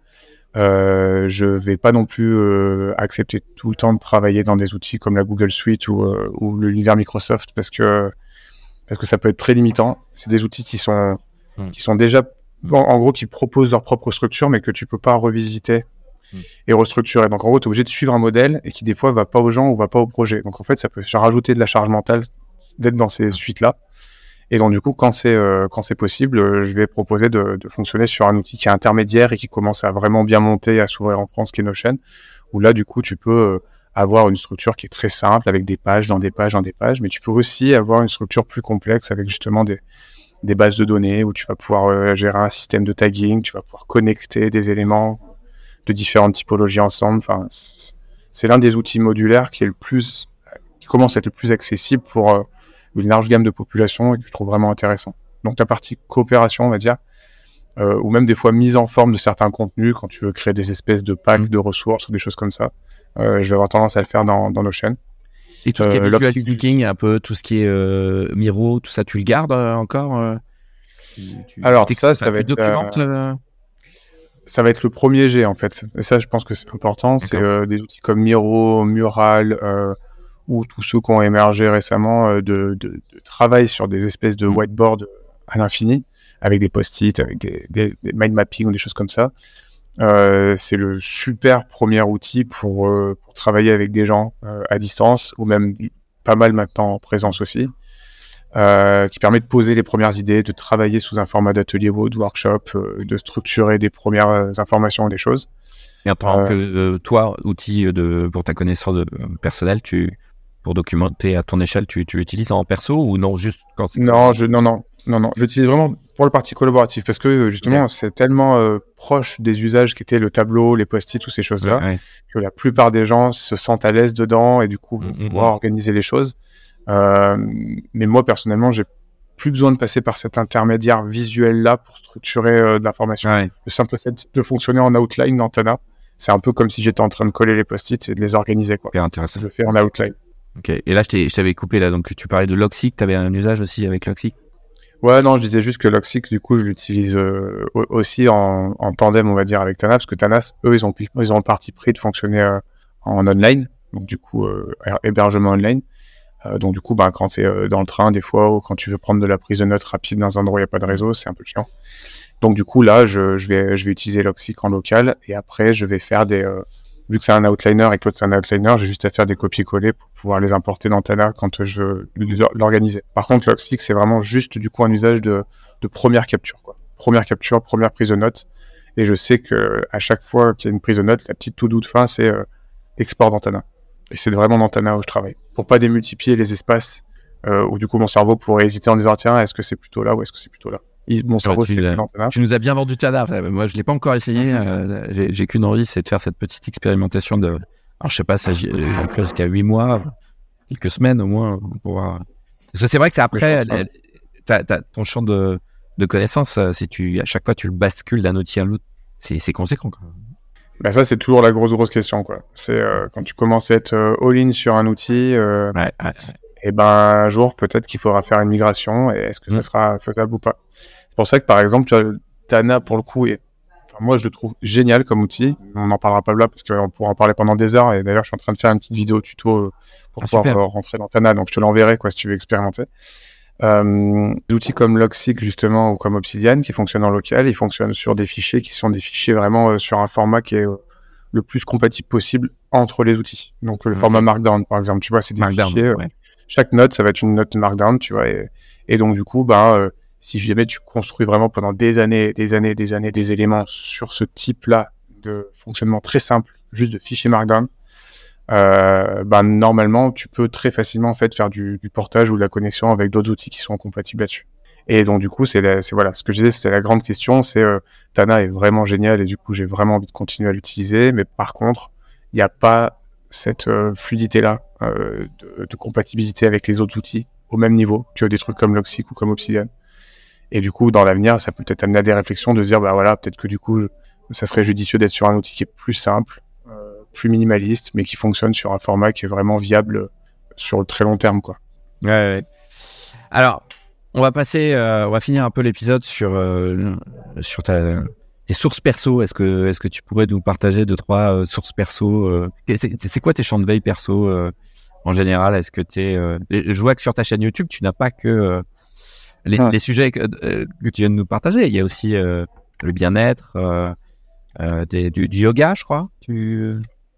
S2: Euh, je vais pas non plus euh, accepter tout le temps de travailler dans des outils comme la Google Suite ou, euh, ou l'univers Microsoft parce que parce que ça peut être très limitant. C'est des outils qui sont mmh. qui sont déjà en, en gros qui proposent leur propre structure mais que tu peux pas revisiter et restructurer. Donc en gros, tu es obligé de suivre un modèle et qui des fois va pas aux gens ou va pas au projet. Donc en fait, ça peut rajouter de la charge mentale d'être dans ces suites-là. Et donc du coup, quand c'est euh, quand c'est possible, euh, je vais proposer de, de fonctionner sur un outil qui est intermédiaire et qui commence à vraiment bien monter, à s'ouvrir en France, qui est Notion, où là du coup, tu peux euh, avoir une structure qui est très simple avec des pages dans des pages dans des pages, mais tu peux aussi avoir une structure plus complexe avec justement des des bases de données où tu vas pouvoir euh, gérer un système de tagging, tu vas pouvoir connecter des éléments de différentes typologies ensemble. Enfin, c'est l'un des outils modulaires qui est le plus, qui commence à être le plus accessible pour euh, une large gamme de population et que je trouve vraiment intéressant. Donc la partie coopération, on va dire, euh, ou même des fois mise en forme de certains contenus quand tu veux créer des espèces de packs mmh. de ressources ou des choses comme ça, euh, je vais avoir tendance à le faire dans, dans Notion.
S1: Et tout ce qui est euh, visual speaking, un peu tout ce qui est euh, Miro, tout ça, tu le gardes euh, encore euh, tu, tu,
S2: Alors
S1: tu
S2: ça, ça va être euh, ça va être le premier jet en fait. Et ça, je pense que c'est important. D'accord. C'est euh, des outils comme Miro, Mural, euh, ou tous ceux qui ont émergé récemment euh, de, de, de travail sur des espèces de whiteboard à l'infini, avec des post-it, avec des, des, des mind mapping ou des choses comme ça. Euh, c'est le super premier outil pour, euh, pour travailler avec des gens euh, à distance, ou même pas mal maintenant en présence aussi. Euh, qui permet de poser les premières idées, de travailler sous un format d'atelier ou de workshop, euh, de structurer des premières informations et des choses.
S1: Et en tant euh, que euh, toi, outil de, pour ta connaissance de, euh, personnelle, tu, pour documenter à ton échelle, tu, tu l'utilises en perso ou non, juste quand c'est...
S2: Non, je, non, non, non, non, j'utilise vraiment pour le partie collaborative parce que justement, okay. c'est tellement euh, proche des usages qui étaient le tableau, les post-it, toutes ces choses-là, ouais, ouais. que la plupart des gens se sentent à l'aise dedans et du coup vont mm-hmm. pouvoir organiser les choses. Euh, mais moi personnellement j'ai plus besoin de passer par cet intermédiaire visuel là pour structurer euh, de l'information. Ouais. Le simple fait de fonctionner en outline dans Tana, c'est un peu comme si j'étais en train de coller les post-it et de les organiser quoi.
S1: C'est intéressant.
S2: Je le fais en outline.
S1: Ok. Et là je t'avais coupé là, donc tu parlais de Logseq, tu avais un usage aussi avec Logseq?
S2: Ouais, non, je disais juste que Logseq du coup je l'utilise euh, aussi en, en tandem on va dire avec Tana parce que Tana eux ils ont ils ont le parti pris de fonctionner euh, en online, donc du coup euh, hébergement online. Euh, donc du coup, bah, quand tu es euh, dans le train, des fois, ou quand tu veux prendre de la prise de notes rapide dans un endroit où il n'y a pas de réseau, c'est un peu chiant. Donc du coup, là, je, je, vais, je vais utiliser Logseq en local, et après, je vais faire des... Euh, vu que c'est un outliner et que l'autre c'est un outliner, j'ai juste à faire des copier-coller pour pouvoir les importer dans Tana quand je veux l'organiser. Par contre, Logseq, c'est vraiment juste du coup un usage de, de première capture, quoi. Première capture, première prise de notes, et je sais que à chaque fois qu'il y a une prise de notes, la petite to-do de fin, c'est euh, export dans Tana. Et c'est vraiment dans Tana où je travaille. Pour pas démultiplier les espaces euh, où du coup mon cerveau pourrait hésiter en disant tiens, est-ce que c'est plutôt là ou est-ce que c'est plutôt là. Il, mon cerveau, c'est dans Tana.
S1: Tu nous as bien vendu Tana. Moi, je l'ai pas encore essayé. Euh, j'ai, j'ai qu'une envie, c'est de faire cette petite expérimentation de. Alors, je sais pas, ça, j'ai pris jusqu'à huit mois, quelques semaines au moins pour voir. Parce que c'est vrai que c'est après, la, t'as, t'as ton champ de, de connaissances. Si tu à chaque fois tu le bascules d'un outil à l'autre, c'est, c'est conséquent, quoi.
S2: Ben ça, c'est toujours la grosse, grosse question, quoi. C'est euh, quand tu commences à être euh, all-in sur un outil, euh, ouais, ouais, ouais. et ben un jour, peut-être qu'il faudra faire une migration, et est-ce que mmh. ça sera faisable ou pas. C'est pour ça que, par exemple, tu vois, Tana, pour le coup, est Enfin, moi, je le trouve génial comme outil. On n'en parlera pas là parce qu'on pourra en parler pendant des heures. Et d'ailleurs, je suis en train de faire une petite vidéo tuto euh, pour
S1: ah,
S2: pouvoir
S1: super.
S2: euh, rentrer dans Tana. Donc, je te l'enverrai quoi, si tu veux expérimenter. Euh, des outils comme Logseq, justement, ou comme Obsidian, qui fonctionnent en local, ils fonctionnent sur des fichiers qui sont des fichiers vraiment euh, sur un format qui est euh, le plus compatible possible entre les outils. Donc, le
S1: Okay.
S2: format Markdown, par exemple, tu vois, c'est des
S1: Markdown,
S2: fichiers. Euh,
S1: ouais.
S2: Chaque note, ça va être une note Markdown, tu vois. Et, et donc, du coup, bah, euh, si jamais tu construis vraiment pendant des années, des années, des années, des éléments sur ce type-là de fonctionnement très simple, juste de fichiers Markdown, euh, bah, normalement, tu peux très facilement en fait faire du, du portage ou de la connexion avec d'autres outils qui sont compatibles là-dessus. Et donc, du coup, c'est, la, c'est voilà, ce que je disais, c'était la grande question, c'est euh, Tana est vraiment génial et du coup, j'ai vraiment envie de continuer à l'utiliser, mais par contre, il n'y a pas cette euh, fluidité-là euh, de, de compatibilité avec les autres outils au même niveau que des trucs comme Logseq ou comme Obsidian. Et du coup, dans l'avenir, ça peut peut-être amener à des réflexions de se dire, bah voilà, peut-être que du coup, ça serait judicieux d'être sur un outil qui est plus simple, euh, plus minimaliste, mais qui fonctionne sur un format qui est vraiment viable sur le très long terme, quoi.
S1: Ouais, ouais. Alors, on va passer, euh, on va finir un peu l'épisode sur euh, sur ta tes sources perso. Est-ce que est-ce que tu pourrais nous partager deux trois euh, sources perso euh, c'est, c'est quoi tes champs de veille perso euh, en général? Est-ce que t'es euh, je vois que sur ta chaîne YouTube, tu n'as pas que euh, les, ouais. les sujets que, euh, que tu viens de nous partager. Il y a aussi euh, le bien-être, euh, euh, des, du, du yoga, je crois. Tu...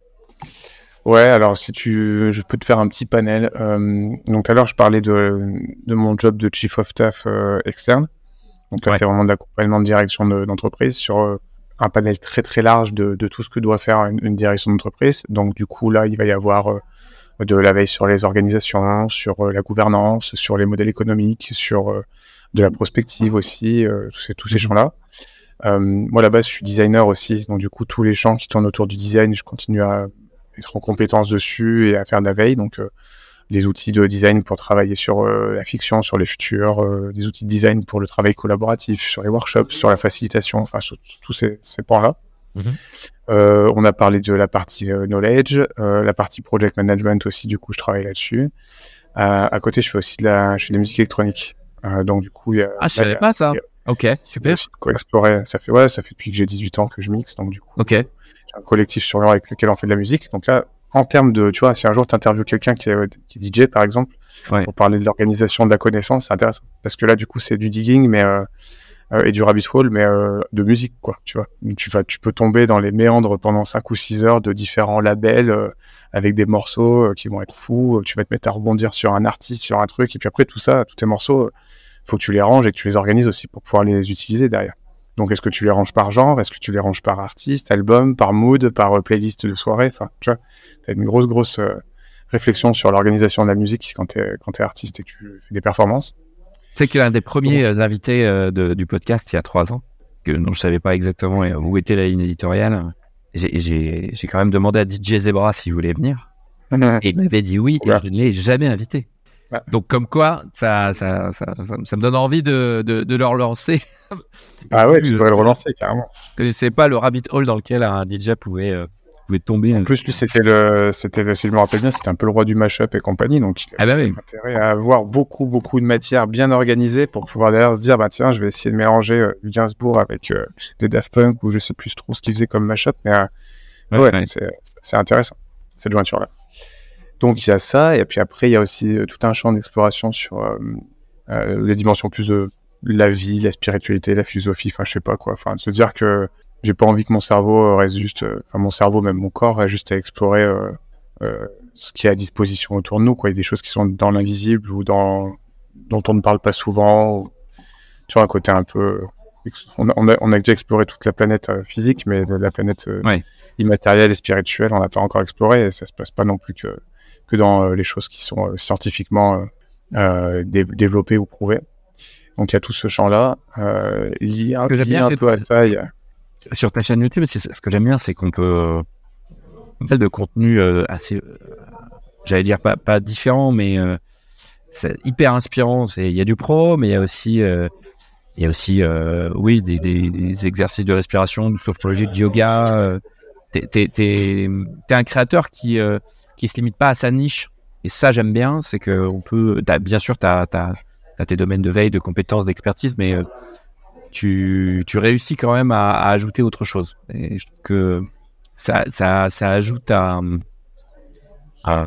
S2: Ouais, alors si tu, je peux te faire un petit panel. Euh, donc tout à l'heure, je parlais de, de mon job de chief of staff euh, externe. Donc là, ouais. c'est vraiment de l'accompagnement de direction de, d'entreprise sur euh, un panel très très large de, de tout ce que doit faire une, une direction d'entreprise. Donc du coup, là, il va y avoir euh, de la veille sur les organisations, sur euh, la gouvernance, sur les modèles économiques, sur euh, de la prospective aussi, euh, tous ces, tous ces champs-là. Euh, moi, à la base, je suis designer aussi. Donc du coup, tous les champs qui tournent autour du design, je continue à être en compétence dessus et à faire de la veille. Donc, euh, les outils de design pour travailler sur euh, la fiction, sur les futurs, euh, des outils de design pour le travail collaboratif, sur les workshops, sur la facilitation, enfin, sur, sur tous ces, ces points-là. Mm-hmm. Euh, on a parlé de la partie euh, knowledge, euh, la partie project management aussi, du coup, je travaille là-dessus. Euh, à côté, je fais aussi de la, je fais de la musique électronique. Euh, donc, du coup, il y a...
S1: Ah, je savais pas ça. Ok, super.
S2: Quoi explorer. Ça fait, ouais, ça fait depuis que j'ai dix-huit ans que je mixe, donc du coup...
S1: Ok.
S2: Un collectif sur Lyon avec lequel on fait de la musique. Donc là, en termes de, tu vois, si un jour tu interviews quelqu'un qui est, qui est D J, par exemple, ouais. pour parler de l'organisation de la connaissance, c'est intéressant. Parce que là, du coup, c'est du digging mais, euh, euh, et du rabbit hole, mais euh, de musique, quoi, tu vois. Donc, tu, vas, tu peux tomber dans les méandres pendant cinq ou six heures de différents labels euh, avec des morceaux euh, qui vont être fous. Tu vas te mettre à rebondir sur un artiste, sur un truc. Et puis après, tout ça, tous tes morceaux, il faut que tu les ranges et que tu les organises aussi pour pouvoir les utiliser derrière. Donc, est-ce que tu les ranges par genre? Est-ce que tu les ranges par artiste, album, par mood, par euh, playlist de soirée? Enfin, tu vois, tu as une grosse, grosse euh, réflexion sur l'organisation de la musique quand tu es quand t'es artiste et que tu fais des performances.
S1: Tu sais qu'un des premiers Donc, invités euh, de, du podcast, il y a trois ans, que, dont je ne savais pas exactement où était la ligne éditoriale, j'ai, j'ai, j'ai quand même demandé à D J Zebra s'il voulait venir. Et il m'avait dit oui, ouais. et je ne l'ai jamais invité. Ouais. Donc, comme quoi, ça, ça, ça, ça, ça me donne envie de, de, de leur lancer.
S2: Ah ouais, tu devrais le relancer, carrément.
S1: Je ne connaissais pas le rabbit hole dans lequel un D J pouvait, euh, pouvait tomber.
S2: En plus, lui, c'était le, c'était, si je me rappelle bien, c'était un peu le roi du mashup et compagnie. Donc, il
S1: ah bah oui.
S2: a intérêt à avoir beaucoup, beaucoup de matière bien organisée pour pouvoir derrière se dire, bah tiens, je vais essayer de mélanger euh, du Gainsbourg avec euh, des Daft Punk ou je sais plus trop ce qu'ils faisaient comme mashup. Mais euh, ouais, ouais, ouais. C'est, c'est intéressant, cette jointure-là. Donc il y a ça, et puis après il y a aussi euh, tout un champ d'exploration sur euh, euh, les dimensions plus de la vie, la spiritualité, la philosophie, enfin je sais pas quoi, enfin de se dire que j'ai pas envie que mon cerveau reste juste, enfin euh, mon cerveau même mon corps reste juste à explorer euh, euh, ce qui est à disposition autour de nous, quoi. Il y a des choses qui sont dans l'invisible ou dans dont on ne parle pas souvent, ou, tu vois, un côté un peu, on a, on a, on a déjà exploré toute la planète euh, physique, mais la planète euh, ouais. immatérielle et spirituelle on n'a pas encore exploré, et ça se passe pas non plus que que dans euh, les choses qui sont euh, scientifiquement euh, euh, dé- développées ou prouvées. Donc il y a tout ce champ-là. Euh, lié un, lié un peu à ça. Y a...
S1: Sur ta chaîne YouTube, c'est, ce que j'aime bien, c'est qu'on peut euh, faire de contenu euh, assez, euh, j'allais dire pas, pas différent, mais euh, c'est hyper inspirant. Il y a du pro, mais il y a aussi, euh, il y a aussi euh, oui, des, des, des exercices de respiration, de sophrologie, de yoga. Euh, t'es, t'es, t'es, t'es un créateur qui... Euh, qui se limite pas à sa niche, et ça j'aime bien, c'est que on peut, t'as, bien sûr t'as, t'as, t'as tes domaines de veille, de compétences, d'expertise, mais euh, tu, tu réussis quand même à, à ajouter autre chose. Et je trouve que ça, ça, ça ajoute à, à,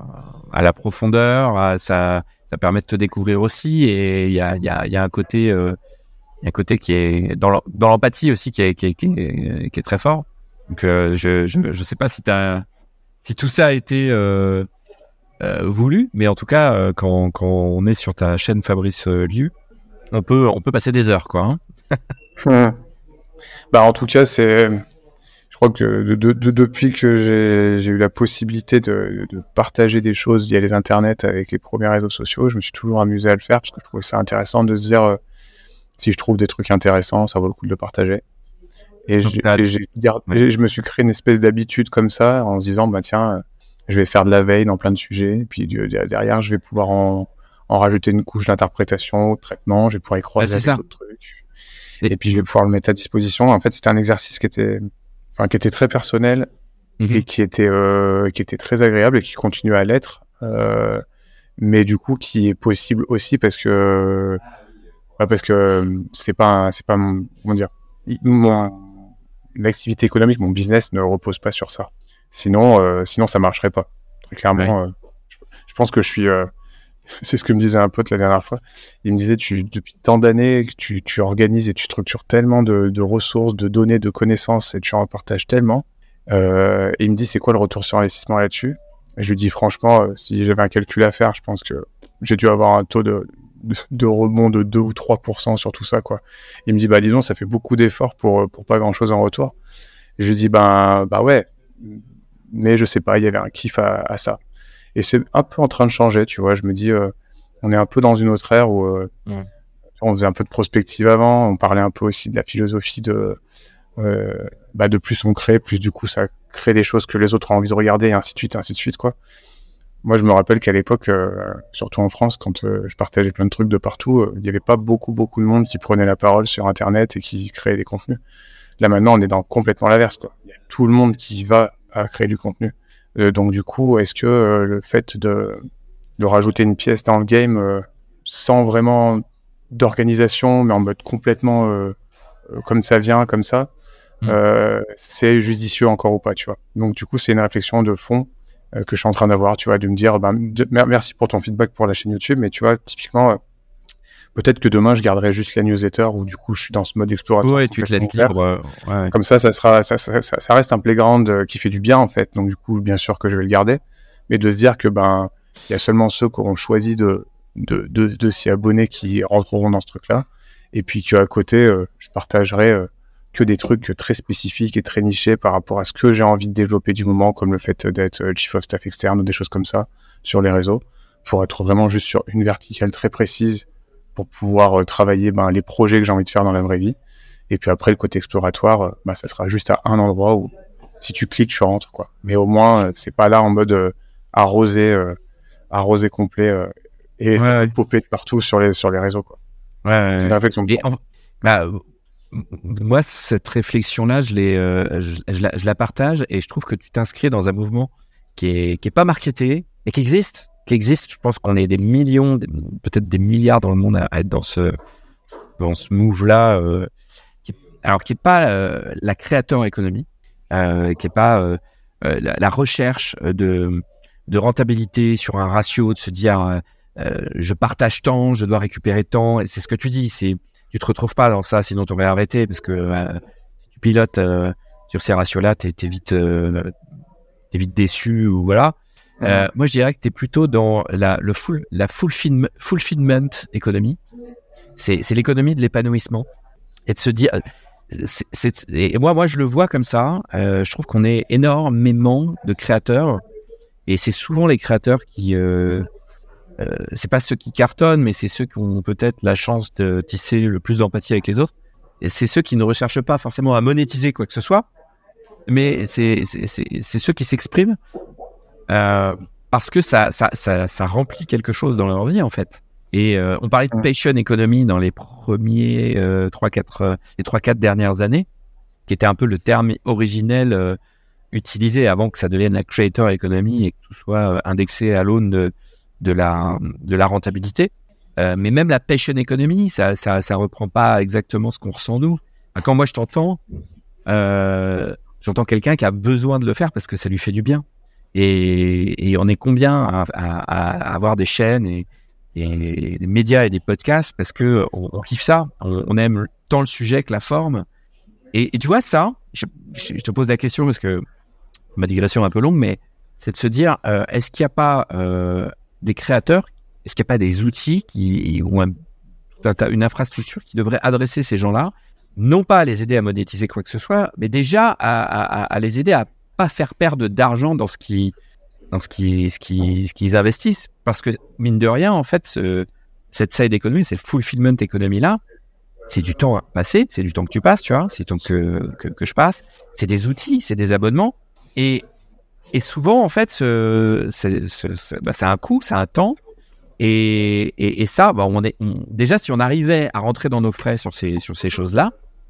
S1: à la profondeur, à, ça, ça permet de te découvrir aussi. Et il y a, y a, y a un côté, euh, y a un côté qui est dans, dans l'empathie aussi qui est, qui est, qui est, qui est très fort. Donc, euh, je, je, je sais pas si t'as, si tout ça a été euh, euh, voulu, mais en tout cas, euh, quand, quand on est sur ta chaîne Fabrice euh, Liu, on peut, on peut passer des heures, quoi. Hein.
S2: Hum. Bah, en tout cas, c'est, je crois que de, de, de, depuis que j'ai, j'ai eu la possibilité de, de partager des choses via les internets avec les premiers réseaux sociaux, je me suis toujours amusé à le faire parce que je trouvais ça intéressant de se dire euh, si je trouve des trucs intéressants, ça vaut le coup de le partager. Et, j'ai, et j'ai, ouais. je me suis créé une espèce d'habitude comme ça en se disant bah tiens, je vais faire de la veille dans plein de sujets, et puis derrière je vais pouvoir en, en rajouter une couche d'interprétation, de traitement, je vais pouvoir y croiser
S1: ouais,
S2: avec d'autres trucs. Et... et puis je vais pouvoir le mettre à disposition. En fait, c'était un exercice qui était, enfin, qui était très personnel mm-hmm. et qui était, euh, qui était très agréable et qui continue à l'être, euh, mais du coup qui est possible aussi parce que, bah, parce que c'est pas, c'est pas mon, comment dire, mon, l'activité économique, mon business ne repose pas sur ça. Sinon, euh, sinon ça marcherait pas. Très clairement, ouais. euh, je, je pense que je suis. Euh, c'est ce que me disait un pote la dernière fois. Il me disait, tu, depuis tant d'années, que tu, tu organises et tu structures tellement de, de ressources, de données, de connaissances, et tu en partages tellement. Euh, et il me dit, c'est quoi le retour sur investissement là-dessus ? Et je lui dis, franchement, euh, si j'avais un calcul à faire, je pense que j'ai dû avoir un taux de, de, de rebond de deux ou trois pour cent sur tout ça, quoi. Il me dit, bah dis donc, ça fait beaucoup d'efforts pour, pour pas grand-chose en retour. Et je lui dis, ben, bah ouais, mais je sais pas, il y avait un kiff à, à ça. Et c'est un peu en train de changer, tu vois. Je me dis, euh, on est un peu dans une autre ère où euh, ouais. on faisait un peu de prospective avant, on parlait un peu aussi de la philosophie de, euh, bah de plus on crée, plus du coup ça crée des choses que les autres ont envie de regarder, et ainsi de suite, et ainsi de suite, quoi. Moi, je me rappelle qu'à l'époque, euh, surtout en France, quand euh, je partageais plein de trucs de partout, euh, il n'y avait pas beaucoup, beaucoup de monde qui prenait la parole sur Internet et qui créait des contenus. Là, maintenant, on est dans complètement l'inverse, quoi. Il y a tout le monde qui va à créer du contenu. Euh, donc du coup, est-ce que euh, le fait de, de rajouter une pièce dans le game euh, sans vraiment d'organisation, mais en mode complètement euh, euh, comme ça vient, comme ça, mmh. euh, c'est judicieux encore ou pas, tu vois. Donc du coup, c'est une réflexion de fond euh, que je suis en train d'avoir, tu vois, de me dire, ben, de, merci pour ton feedback pour la chaîne YouTube, mais tu vois, typiquement, euh, peut-être que demain, je garderai juste la newsletter où du coup, je suis dans ce mode exploratoire.
S1: Ouais, tu te laisses libre. Euh, ouais.
S2: Comme ça, ça sera, ça, ça, ça, ça reste un playground euh, qui fait du bien en fait. Donc du coup, bien sûr que je vais le garder, mais de se dire que ben, il y a seulement ceux qui auront choisi de de, de, de s'y abonner qui rentreront dans ce truc-là, et puis qu'à côté, euh, je partagerai euh, que des trucs très spécifiques et très nichés par rapport à ce que j'ai envie de développer du moment, comme le fait d'être chief of staff externe ou des choses comme ça sur les réseaux, pour être vraiment juste sur une verticale très précise, pour pouvoir euh, travailler ben, les projets que j'ai envie de faire dans la vraie vie. Et puis après, le côté exploratoire, euh, bah, ça sera juste à un endroit où, si tu cliques, tu rentres, quoi. Mais au moins, euh, c'est pas là en mode euh, arrosé, euh, arrosé complet, euh, et ouais, ça ouais. peut popper de partout sur les, sur les réseaux, quoi.
S1: Ouais, ouais,
S2: c'est une réflexion.
S1: Et en, bah, moi, cette réflexion-là, je, l'ai, euh, je, je, la, je la partage, et je trouve que tu t'inscris dans un mouvement qui est, qui est pas marketé, et qui existe. qui existe. Je pense qu'on est des millions, des, peut-être des milliards dans le monde à, à être dans ce, dans ce move-là, euh, qui, alors qui n'est pas euh, la créateur économie, euh, qui n'est pas euh, euh, la, la recherche de, de rentabilité sur un ratio, de se dire euh, euh, je partage tant, je dois récupérer tant. Et c'est ce que tu dis, c'est, tu ne te retrouves pas dans ça, sinon tu aurais arrêté, parce que euh, si tu pilotes euh, sur ces ratios-là, tu es vite, euh, t'es vite déçu, ou voilà. Euh, moi, je dirais que tu es plutôt dans la, le full, la fulfillment, fulfillment economy. C'est, c'est l'économie de l'épanouissement. Et de se dire... C'est, c'est, et moi, moi, je le vois comme ça. Euh, je trouve qu'on est énormément de créateurs. Et c'est souvent les créateurs qui... Euh, euh, c'est pas ceux qui cartonnent, mais c'est ceux qui ont peut-être la chance de tisser le plus d'empathie avec les autres. Et c'est ceux qui ne recherchent pas forcément à monétiser quoi que ce soit. Mais c'est, c'est, c'est, c'est ceux qui s'expriment. Euh, parce que ça, ça, ça, ça remplit quelque chose dans leur vie en fait. Et euh, on parlait de passion economy dans les premiers euh, trois quatre euh, les trois quatre dernières années, qui était un peu le terme originel euh, utilisé avant que ça devienne la creator economy et que tout soit euh, indexé à l'aune de, de la de la rentabilité. Euh, mais même la passion economy, ça, ça, ça reprend pas exactement ce qu'on ressent nous. Quand moi je t'entends, euh, j'entends quelqu'un qui a besoin de le faire parce que ça lui fait du bien. Et, et on est combien à, à, à avoir des chaînes et, et des médias et des podcasts parce que on, on kiffe ça. On, on aime tant le sujet que la forme. Et, et tu vois ça, je, je te pose la question parce que ma digression est un peu longue, mais c'est de se dire, euh, est-ce qu'il n'y a pas euh, des créateurs, est-ce qu'il n'y a pas des outils qui, ou un, une infrastructure qui devrait adresser ces gens-là, non pas à les aider à monétiser quoi que ce soit, mais déjà à, à, à les aider à pas faire perdre d'argent dans ce qui, dans ce qui, ce qui, ce qu'ils investissent, parce que mine de rien, en fait, ce, cette side economy, cette fulfillment economy là, c'est du temps à passer, c'est du temps que tu passes, tu vois, c'est du temps que, que, que je passe, c'est des outils, c'est des abonnements, et, et souvent, en fait, ce, c'est, ce, ce, bah, c'est un coût, c'est un temps, et, et, et ça, bah, on est, on, déjà, si on arrivait à rentrer dans nos frais sur ces, sur ces choses-là,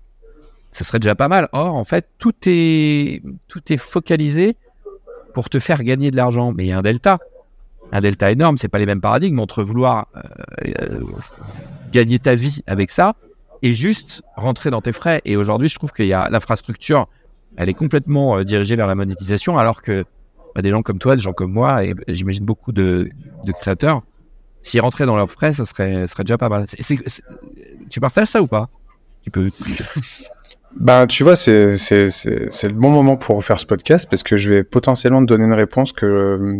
S1: ce serait déjà pas mal. Or, en fait, tout est, tout est focalisé pour te faire gagner de l'argent. Mais il y a un delta. Un delta énorme. C'est pas les mêmes paradigmes entre vouloir euh, euh, gagner ta vie avec ça et juste rentrer dans tes frais. Et aujourd'hui, je trouve qu'il y a l'infrastructure, elle est complètement euh, dirigée vers la monétisation, alors que bah, des gens comme toi, des gens comme moi, et j'imagine beaucoup de, de créateurs, s'ils rentraient dans leurs frais, ça serait, ça serait déjà pas mal. C'est, c'est, c'est, tu partages ça ou pas? Tu peux...
S2: Ben, tu vois, c'est, c'est, c'est, c'est le bon moment pour refaire ce podcast parce que je vais potentiellement te donner une réponse que,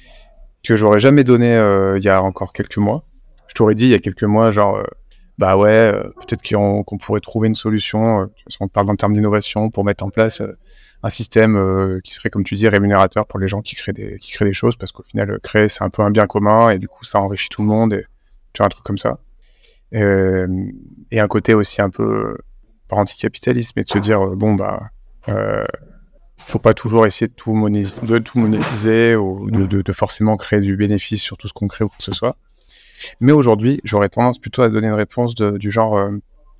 S2: que j'aurais jamais donnée euh, il y a encore quelques mois. Je t'aurais dit il y a quelques mois, genre, euh, bah ouais, euh, peut-être qu'on, qu'on pourrait trouver une solution, euh, parce qu'on parle en termes d'innovation, pour mettre en place euh, un système euh, qui serait, comme tu dis, rémunérateur pour les gens qui créent des, qui créent des choses, parce qu'au final, créer, c'est un peu un bien commun et du coup, ça enrichit tout le monde, et tu vois, un truc comme ça. Euh, et un côté aussi un peu... par anticapitaliste, mais de se dire euh, bon bah euh, faut pas toujours essayer de tout monétiser, de tout monétiser ou de, de, de forcément créer du bénéfice sur tout ce qu'on crée ou quoi que ce soit. Mais aujourd'hui, j'aurais tendance plutôt à donner une réponse de, du genre euh,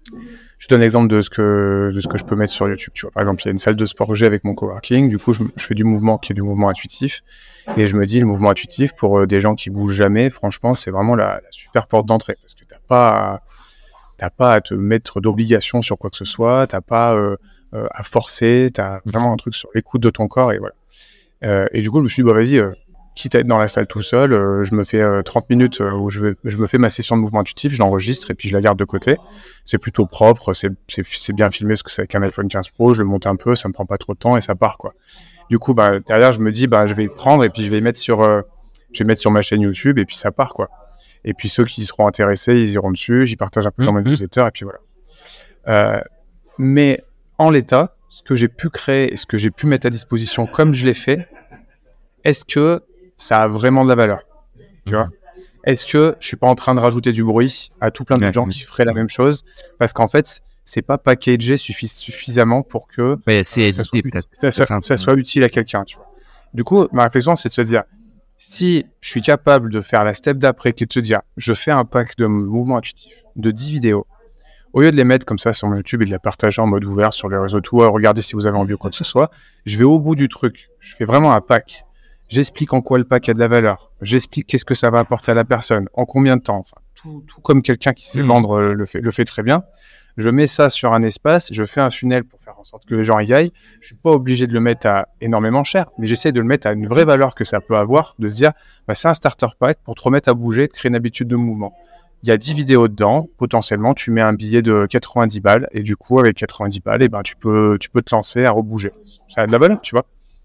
S2: je donne l'exemple de ce que de ce que je peux mettre sur YouTube. Tu vois, par exemple, il y a une salle de sport que j'ai avec mon coworking. Du coup, je, je fais du mouvement qui est du mouvement intuitif, et je me dis le mouvement intuitif pour euh, des gens qui bougent jamais, franchement, c'est vraiment la, la super porte d'entrée parce que t'as pas à, T'as pas à te mettre d'obligation sur quoi que ce soit, t'as pas euh, euh, à forcer, t'as vraiment un truc sur l'écoute de ton corps et voilà. Euh, et du coup, je me suis dit, bah vas-y, euh, quitte à être dans la salle tout seul, euh, je me fais euh, trente minutes euh, où je, vais, je me fais ma session de mouvement intuitif, je l'enregistre et puis je la garde de côté. C'est plutôt propre, c'est, c'est, c'est bien filmé parce que c'est avec un iPhone quinze Pro, je le monte un peu, ça me prend pas trop de temps et ça part quoi. Du coup, bah derrière, je me dis, bah je vais prendre et puis je vais mettre sur, euh, je vais mettre sur ma chaîne YouTube et puis ça part quoi. Et puis ceux qui seront intéressés, ils iront dessus, j'y partage un peu dans mes newsletters, et puis voilà. Euh, mais en l'état, ce que j'ai pu créer et ce que j'ai pu mettre à disposition comme je l'ai fait, est-ce que ça a vraiment de la valeur? Tu vois? Est-ce que je suis pas en train de rajouter du bruit à tout plein de gens qui feraient la même chose? Parce qu'en fait, c'est pas packagé suffi- suffisamment pour que
S1: ouais, c'est
S2: ça, soit utile, ça, ça, ça soit utile à quelqu'un. Tu vois? Du coup, ma réflexion, c'est de se dire, si je suis capable de faire la step d'après, qui est de se dire, je fais un pack de mouvements intuitifs, de dix vidéos, au lieu de les mettre comme ça sur mon YouTube et de les partager en mode ouvert sur les réseaux, tout, regardez si vous avez envie ou quoi que ce soit, je vais au bout du truc. Je fais vraiment un pack. J'explique en quoi le pack a de la valeur. J'explique qu'est-ce que ça va apporter à la personne, en combien de temps. Enfin, tout, tout comme quelqu'un qui sait mmh. vendre le fait, le fait très bien. Je mets ça sur un espace, je fais un funnel pour faire en sorte que les gens y aillent. Je suis pas obligé de le mettre à énormément cher, mais j'essaie de le mettre à une vraie valeur que ça peut avoir, de se dire, bah, c'est un starter pack pour te remettre à bouger, de créer une habitude de mouvement. Il y a dix vidéos dedans, potentiellement, tu mets un billet de quatre-vingt-dix balles, et du coup, avec quatre-vingt-dix balles, et ben, tu peux, tu peux te lancer à rebouger. Ça a de la valeur, tu vois.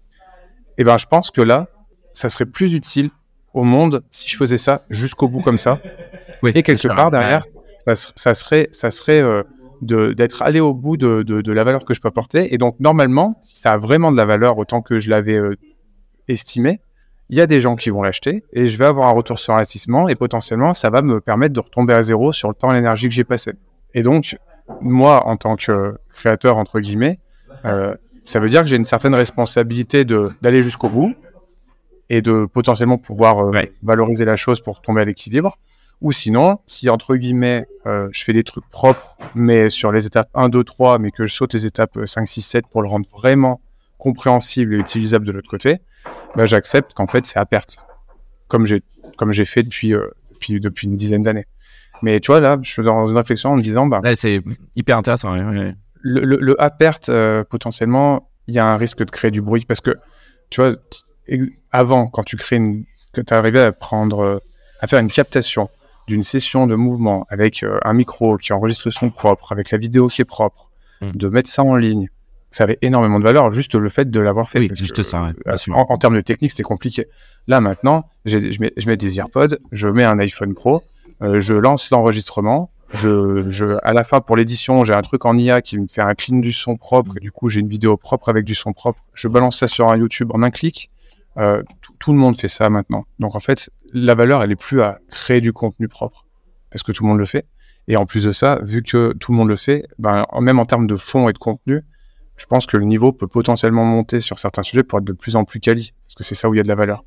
S2: Et ben, je pense que là, ça serait plus utile au monde si je faisais ça jusqu'au bout comme ça. Oui, et quelque part, derrière, ouais. ça, ça serait, ça serait, euh, De, d'être allé au bout de, de, de la valeur que je peux apporter. Et donc, normalement, si ça a vraiment de la valeur autant que je l'avais euh, estimé, il y a des gens qui vont l'acheter et je vais avoir un retour sur investissement et potentiellement, ça va me permettre de retomber à zéro sur le temps et l'énergie que j'ai passé. Et donc, moi, en tant que créateur, entre guillemets, euh, ça veut dire que j'ai une certaine responsabilité de, d'aller jusqu'au bout et de potentiellement pouvoir euh, ouais. valoriser la chose pour tomber à l'équilibre. Ou sinon, si entre guillemets, euh, je fais des trucs propres, mais sur les étapes un, deux, trois, mais que je saute les étapes cinq, six, sept pour le rendre vraiment compréhensible et utilisable de l'autre côté, bah, j'accepte qu'en fait, c'est à perte. Comme j'ai, comme j'ai fait depuis, euh, depuis, depuis une dizaine d'années. Mais tu vois, là, je suis dans une réflexion en me disant... Bah,
S1: là, c'est hyper intéressant. Ouais, ouais.
S2: Le, le, le à perte, euh, potentiellement, il y a un risque de créer du bruit parce que, tu vois, t- avant, quand tu crées une... que tu arrivais à prendre... Euh, à faire une captation d'une session de mouvement avec euh, un micro qui enregistre le son propre, avec la vidéo qui est propre, mmh. de mettre ça en ligne, ça avait énormément de valeur, juste le fait de l'avoir fait.
S1: Oui, juste que, ça, ouais,
S2: euh, en, en termes de technique, c'était compliqué. Là, maintenant, j'ai, je, mets, je mets des AirPods, je mets un iPhone Pro, euh, je lance l'enregistrement, je, je, à la fin, pour l'édition, j'ai un truc en I A qui me fait un clean du son propre, et du coup, j'ai une vidéo propre avec du son propre. Je balance ça sur un YouTube en un clic. Euh, tout, tout le monde fait ça maintenant. Donc en fait, la valeur, elle est plus à créer du contenu propre, parce que tout le monde le fait. Et en plus de ça, vu que tout le monde le fait, ben, même en termes de fond et de contenu, je pense que le niveau peut potentiellement monter sur certains sujets pour être de plus en plus quali, parce que c'est ça où il y a de la valeur.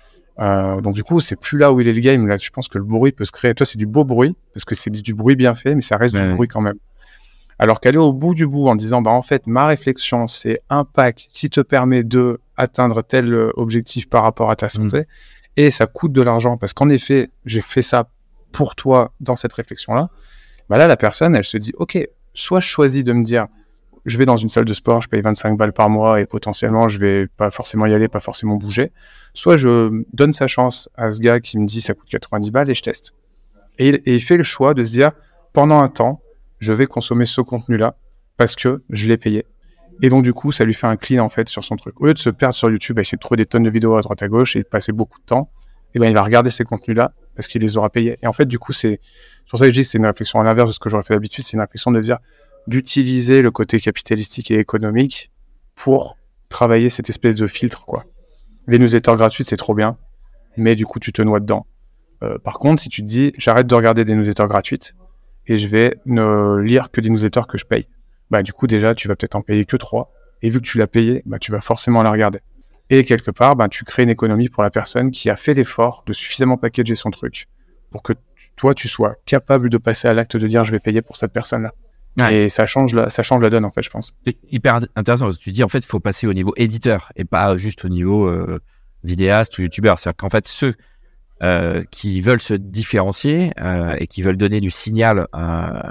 S2: Euh, donc du coup, c'est plus là où il est le game. Là, je pense que le bruit peut se créer. Toi, c'est du beau bruit, parce que c'est du bruit bien fait, mais ça reste ouais, du ouais. bruit quand même. Alors qu'aller au bout du bout en disant, bah en fait, ma réflexion, c'est un pack qui te permet de atteindre tel objectif par rapport à ta santé, mmh. et ça coûte de l'argent, parce qu'en effet, j'ai fait ça pour toi dans cette réflexion-là. Bah là, la personne, elle se dit, ok, soit je choisis de me dire, je vais dans une salle de sport, je paye vingt-cinq balles par mois et potentiellement, je vais pas forcément y aller, pas forcément bouger. Soit je donne sa chance à ce gars qui me dit, ça coûte quatre-vingt-dix balles et je teste. Et il, et il fait le choix de se dire, pendant un temps, je vais consommer ce contenu-là parce que je l'ai payé. Et donc, du coup, ça lui fait un clean, en fait, sur son truc. Au lieu de se perdre sur YouTube, à essayer de trouver des tonnes de vidéos à droite à gauche et de passer beaucoup de temps, eh ben, il va regarder ces contenus-là parce qu'il les aura payés. Et en fait, du coup, c'est, c'est pour ça que je dis que c'est une réflexion à l'inverse de ce que j'aurais fait d'habitude. C'est une réflexion de dire, d'utiliser le côté capitalistique et économique pour travailler cette espèce de filtre, quoi. Les newsletters gratuites, c'est trop bien, mais du coup, tu te noies dedans. Euh, par contre, si tu te dis, j'arrête de regarder des newsletters gratuites, et je vais ne lire que des newsletters que je paye. Bah, du coup, déjà, tu vas peut-être en payer que trois. Et vu que tu l'as payé, bah, tu vas forcément la regarder. Et quelque part, bah, tu crées une économie pour la personne qui a fait l'effort de suffisamment packager son truc pour que tu, toi, tu sois capable de passer à l'acte de dire je vais payer pour cette personne-là. Ouais. Et ça change, la, ça change la donne, en fait, je pense.
S1: C'est hyper intéressant parce que tu dis, en fait, il faut passer au niveau éditeur et pas juste au niveau euh, vidéaste ou youtubeur. C'est-à-dire qu'en fait, ceux Euh, qui veulent se différencier euh, et qui veulent donner du signal, euh,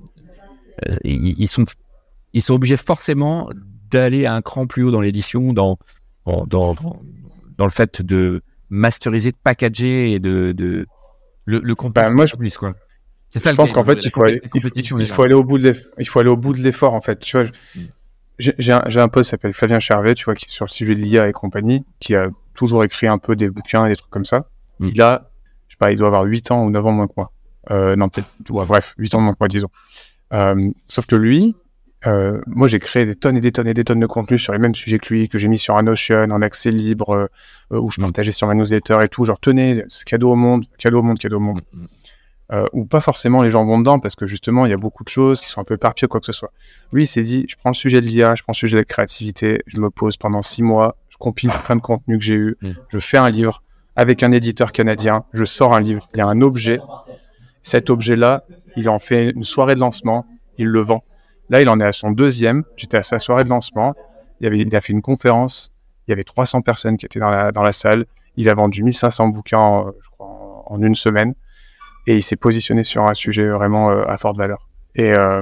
S1: ils, ils sont ils sont obligés forcément d'aller un cran plus haut dans l'édition, dans dans dans, dans le fait de masteriser, de packager et de de le, le contenu.
S2: Bah, moi, je
S1: plus quoi.
S2: C'est ça. Je pense qu'en fait, il faut aller, il faut, il faut aller au bout de l'effort. Il faut aller au bout de l'effort, en fait. Tu vois, mm. j'ai, j'ai un, j'ai un pote qui s'appelle Flavien Chervet, tu vois, qui est sur le sujet de l'I A et compagnie, qui a toujours écrit un peu des bouquins et des trucs comme ça. Mm. Il a, je sais pas, il doit avoir huit ans ou neuf ans moins que moi. Euh, non, peut-être, ouais, bref, huit ans moins que moi, disons. Euh, sauf que lui, euh, moi, j'ai créé des tonnes et des tonnes et des tonnes de contenu sur les mêmes sujets que lui, que j'ai mis sur un Notion, en accès libre, euh, où je partageais sur ma newsletter et tout. Genre, tenez, c'est cadeau au monde, cadeau au monde, cadeau au monde. Mm. Euh, ou pas forcément les gens vont dedans, parce que justement, il y a beaucoup de choses qui sont un peu éparpillées, quoi que ce soit. Lui, il s'est dit, je prends le sujet de l'I A, je prends le sujet de la créativité, je me pose pendant six mois, je compile plein de contenus que j'ai eu, mm. je fais un livre. Avec un éditeur canadien, je sors un livre, il y a un objet. Cet objet-là, il en fait une soirée de lancement, il le vend. Là, il en est à son deuxième. J'étais à sa soirée de lancement. Il, avait, il a fait une conférence. Il y avait trois cents personnes qui étaient dans la, dans la salle. Il a vendu mille cinq cents bouquins, en, je crois, en, en une semaine. Et il s'est positionné sur un sujet vraiment euh, à forte valeur. Et euh,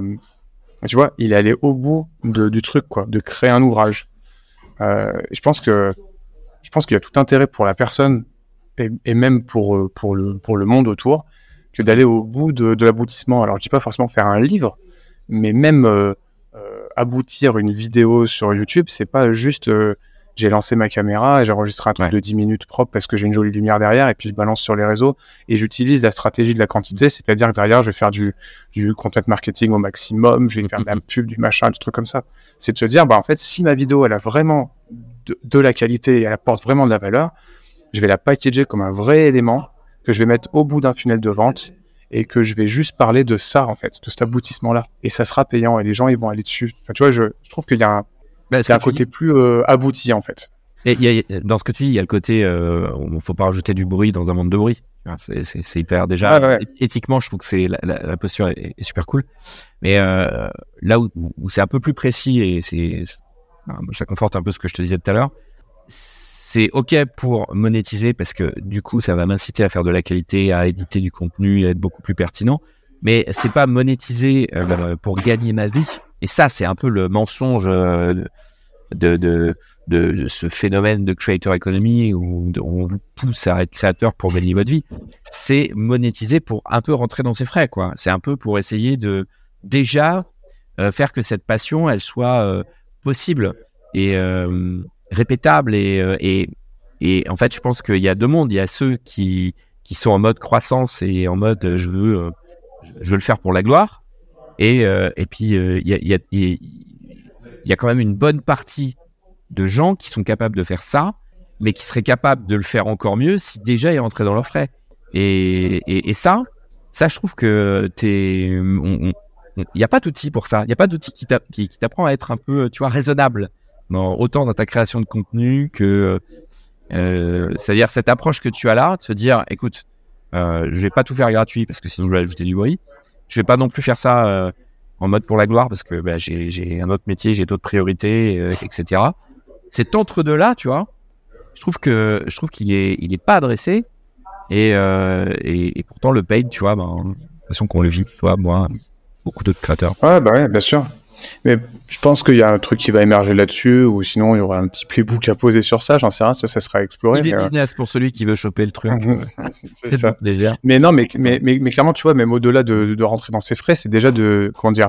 S2: tu vois, il est allé au bout de, du truc, quoi, de créer un ouvrage. Euh, je pense que je pense qu'il y a tout intérêt pour la personne et, et même pour, pour, le, pour le monde autour, que d'aller au bout de, de l'aboutissement. Alors, je dis pas forcément faire un livre, mais même euh, euh, aboutir une vidéo sur YouTube, c'est pas juste euh, j'ai lancé ma caméra et j'ai enregistré un truc ouais. de dix minutes propre parce que j'ai une jolie lumière derrière et puis je balance sur les réseaux et j'utilise la stratégie de la quantité, c'est-à-dire que derrière, je vais faire du, du content marketing au maximum, je vais faire de la pub, du machin, du truc comme ça. C'est de se dire, bah, en fait, si ma vidéo, elle a vraiment de, de la qualité et elle apporte vraiment de la valeur, je vais la packager comme un vrai élément que je vais mettre au bout d'un funnel de vente et que je vais juste parler de ça, en fait, de cet aboutissement-là. Et ça sera payant et les gens, ils vont aller dessus. Enfin, tu vois, je, je trouve qu'il y a un, bah, il y a un côté dis... plus euh, abouti, en fait.
S1: Et y a, dans ce que tu dis, il y a le côté, euh, il ne faut pas rajouter du bruit dans un monde de bruit. C'est, c'est, c'est hyper, déjà, ah, ouais. éthiquement, je trouve que c'est, la, la, la posture est, est super cool. Mais euh, là où, où c'est un peu plus précis et c'est, ça conforte un peu ce que je te disais tout à l'heure, c'est c'est OK pour monétiser parce que du coup, ça va m'inciter à faire de la qualité, à éditer du contenu, à être beaucoup plus pertinent. Mais c'est pas monétiser euh, pour gagner ma vie. Et ça, c'est un peu le mensonge euh, de, de, de, de ce phénomène de creator economy où on vous pousse à être créateur pour gagner votre vie. C'est monétiser pour un peu rentrer dans ses frais, quoi. C'est un peu pour essayer de déjà euh, faire que cette passion, elle soit euh, possible et euh, répétable et, euh, et, et en fait, je pense qu'il y a deux mondes. Il y a ceux qui, qui sont en mode croissance et en mode euh, je veux, euh, je veux le faire pour la gloire. Et, euh, et puis, euh, il y a, il y a, il y a quand même une bonne partie de gens qui sont capables de faire ça, mais qui seraient capables de le faire encore mieux si déjà ils rentraient dans leurs frais. Et, et, et ça, ça, je trouve que t'es, il n'y a pas d'outil pour ça. Il n'y a pas d'outil qui, t'a, qui, qui t'apprend à être un peu, tu vois, raisonnable, dans, autant dans ta création de contenu que, euh, c'est-à-dire cette approche que tu as là, de se dire, écoute, euh, je vais pas tout faire gratuit parce que sinon je vais ajouter du bruit. Je vais pas non plus faire ça euh, en mode pour la gloire parce que bah, j'ai, j'ai un autre métier, j'ai d'autres priorités, euh, et cetera. Cet entre-deux-là, tu vois, je trouve que je trouve qu'il est, il est pas adressé et, euh, et, et pourtant le paid, tu vois, ben, l'impression qu'on le vit, tu vois, moi, beaucoup d'autres créateurs.
S2: Ouais, bah ouais, bien sûr. Mais je pense qu'il y a un truc qui va émerger là-dessus, ou sinon il y aura un petit playbook à poser sur ça, j'en sais rien, ça, ça sera exploré.
S1: Idée
S2: mais,
S1: business euh... pour celui qui veut choper le truc.
S2: c'est, c'est ça. Mais non, mais, mais, mais, mais clairement, tu vois, même au-delà de, de rentrer dans ses frais, c'est déjà de, comment dire,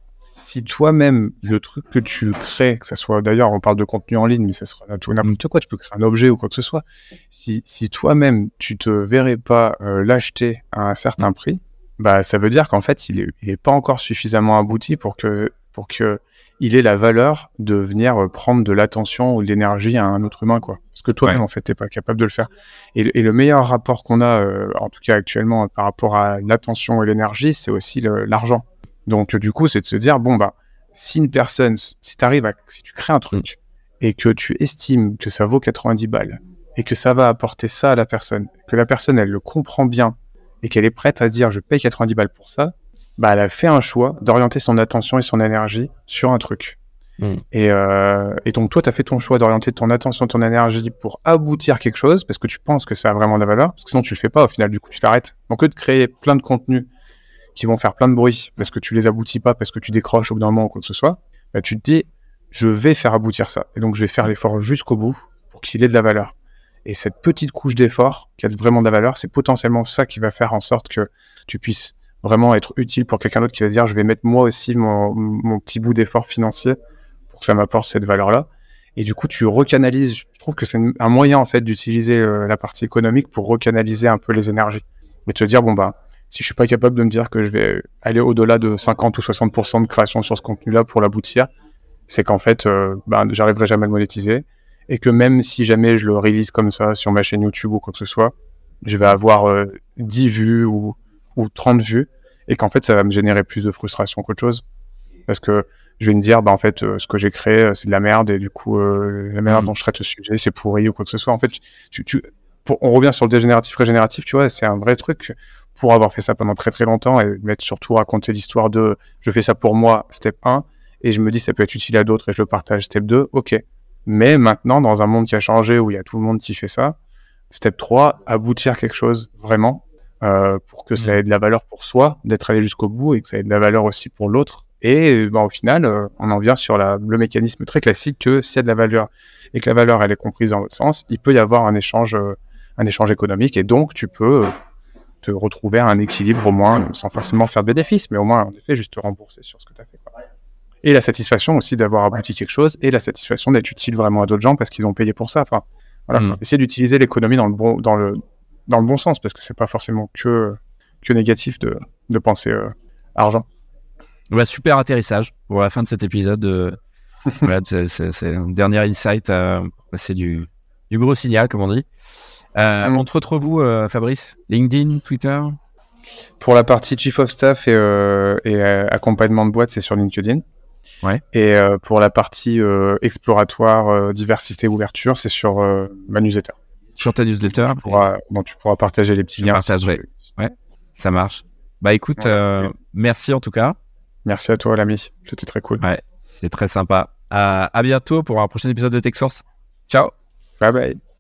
S2: si toi-même, le truc que tu crées, que ça soit, d'ailleurs, on parle de contenu en ligne, mais ça sera tout n'importe quoi, tu peux créer un objet ou quoi que ce soit. Si, si toi-même, tu te verrais pas euh, l'acheter à un certain prix, bah, ça veut dire qu'en fait, il est, il est pas encore suffisamment abouti pour que, pour que il ait la valeur de venir prendre de l'attention ou de l'énergie à un autre humain, quoi. Parce que toi-même, ouais. en fait, t'es pas capable de le faire. Et, et le meilleur rapport qu'on a, euh, en tout cas actuellement, par rapport à l'attention et l'énergie, c'est aussi le, l'argent. Donc, du coup, c'est de se dire, bon, bah, si une personne, si t'arrives à, si tu crées un truc mmh. et que tu estimes que ça vaut quatre-vingt-dix balles et que ça va apporter ça à la personne, que la personne, elle le comprend bien et qu'elle est prête à dire, je paye quatre-vingt-dix balles pour ça, bah, elle a fait un choix d'orienter son attention et son énergie sur un truc. Mmh. Et, euh, et donc, toi, tu as fait ton choix d'orienter ton attention et ton énergie pour aboutir à quelque chose parce que tu penses que ça a vraiment de la valeur, parce que sinon, tu le fais pas. Au final, du coup, tu t'arrêtes. Donc, eux, de créer plein de contenus qui vont faire plein de bruit parce que tu les aboutis pas, parce que tu décroches au bout d'un moment ou quoi que ce soit, bah, tu te dis, je vais faire aboutir ça. Et donc, je vais faire l'effort jusqu'au bout pour qu'il ait de la valeur. Et cette petite couche d'effort qui a vraiment de la valeur, c'est potentiellement ça qui va faire en sorte que tu puisses vraiment être utile pour quelqu'un d'autre qui va se dire je vais mettre moi aussi mon, mon petit bout d'effort financier pour que ça m'apporte cette valeur-là. Et du coup, tu recanalises. Je trouve que c'est un moyen en fait d'utiliser euh, la partie économique pour recanaliser un peu les énergies. Et de te dire bon bah si je suis pas capable de me dire que je vais aller au-delà de cinquante ou soixante pour cent de création sur ce contenu-là pour l'aboutir, c'est qu'en fait euh, bah, j'arriverai jamais à le monétiser et que même si jamais je le release comme ça sur ma chaîne YouTube ou quoi que ce soit, je vais avoir euh, dix vues ou ou trente vues, et qu'en fait, ça va me générer plus de frustration qu'autre chose. Parce que je vais me dire, bah, en fait, euh, ce que j'ai créé, euh, c'est de la merde, et du coup, euh, la manière mmh. dont je traite le sujet, c'est pourri ou quoi que ce soit. En fait, tu, tu, pour, on revient sur le dégénératif, régénératif, tu vois, c'est un vrai truc pour avoir fait ça pendant très très longtemps, et m'être surtout raconté l'histoire de, je fais ça pour moi, step un, et je me dis, ça peut être utile à d'autres, et je le partage, step deux, ok. Mais maintenant, dans un monde qui a changé, où il y a tout le monde qui fait ça, step trois, aboutir quelque chose, vraiment, Euh, pour que ça ait de la valeur pour soi, d'être allé jusqu'au bout et que ça ait de la valeur aussi pour l'autre. Et ben, au final, euh, on en vient sur la, le mécanisme très classique que s'il y a de la valeur et que la valeur elle est comprise dans l'autre sens, il peut y avoir un échange, euh, un échange économique et donc tu peux euh, te retrouver à un équilibre au moins, sans forcément faire de bénéfices, mais au moins en effet juste te rembourser sur ce que tu as fait, quoi. Et la satisfaction aussi d'avoir abouti quelque chose et la satisfaction d'être utile vraiment à d'autres gens parce qu'ils ont payé pour ça. Enfin, voilà, mmh. Essayer d'utiliser l'économie dans le bon, dans le dans le bon sens, parce que c'est pas forcément que, que négatif de, de penser euh, argent.
S1: Ouais, super atterrissage pour la fin de cet épisode. Euh, voilà, c'est, c'est, c'est un dernier insight euh, pour passer du, du gros signal, comme on dit. Euh, mm. On te retrouve où, euh, Fabrice ? LinkedIn, Twitter ?
S2: Pour la partie Chief of Staff et, euh, et euh, accompagnement de boîte, c'est sur LinkedIn.
S1: Ouais.
S2: Et euh, pour la partie euh, exploratoire, euh, diversité, ouverture, c'est sur euh, ma newsletter.
S1: Sur ta newsletter,
S2: tu pourras, bon, tu pourras partager les petits
S1: je
S2: liens.
S1: Partagerai. Si ouais, ça marche. Bah écoute, ouais, euh, ouais. merci en tout cas.
S2: Merci à toi, l'ami. C'était très cool.
S1: Ouais, c'est très sympa. À, à bientôt pour un prochain épisode de TechSource. Ciao.
S2: Bye bye.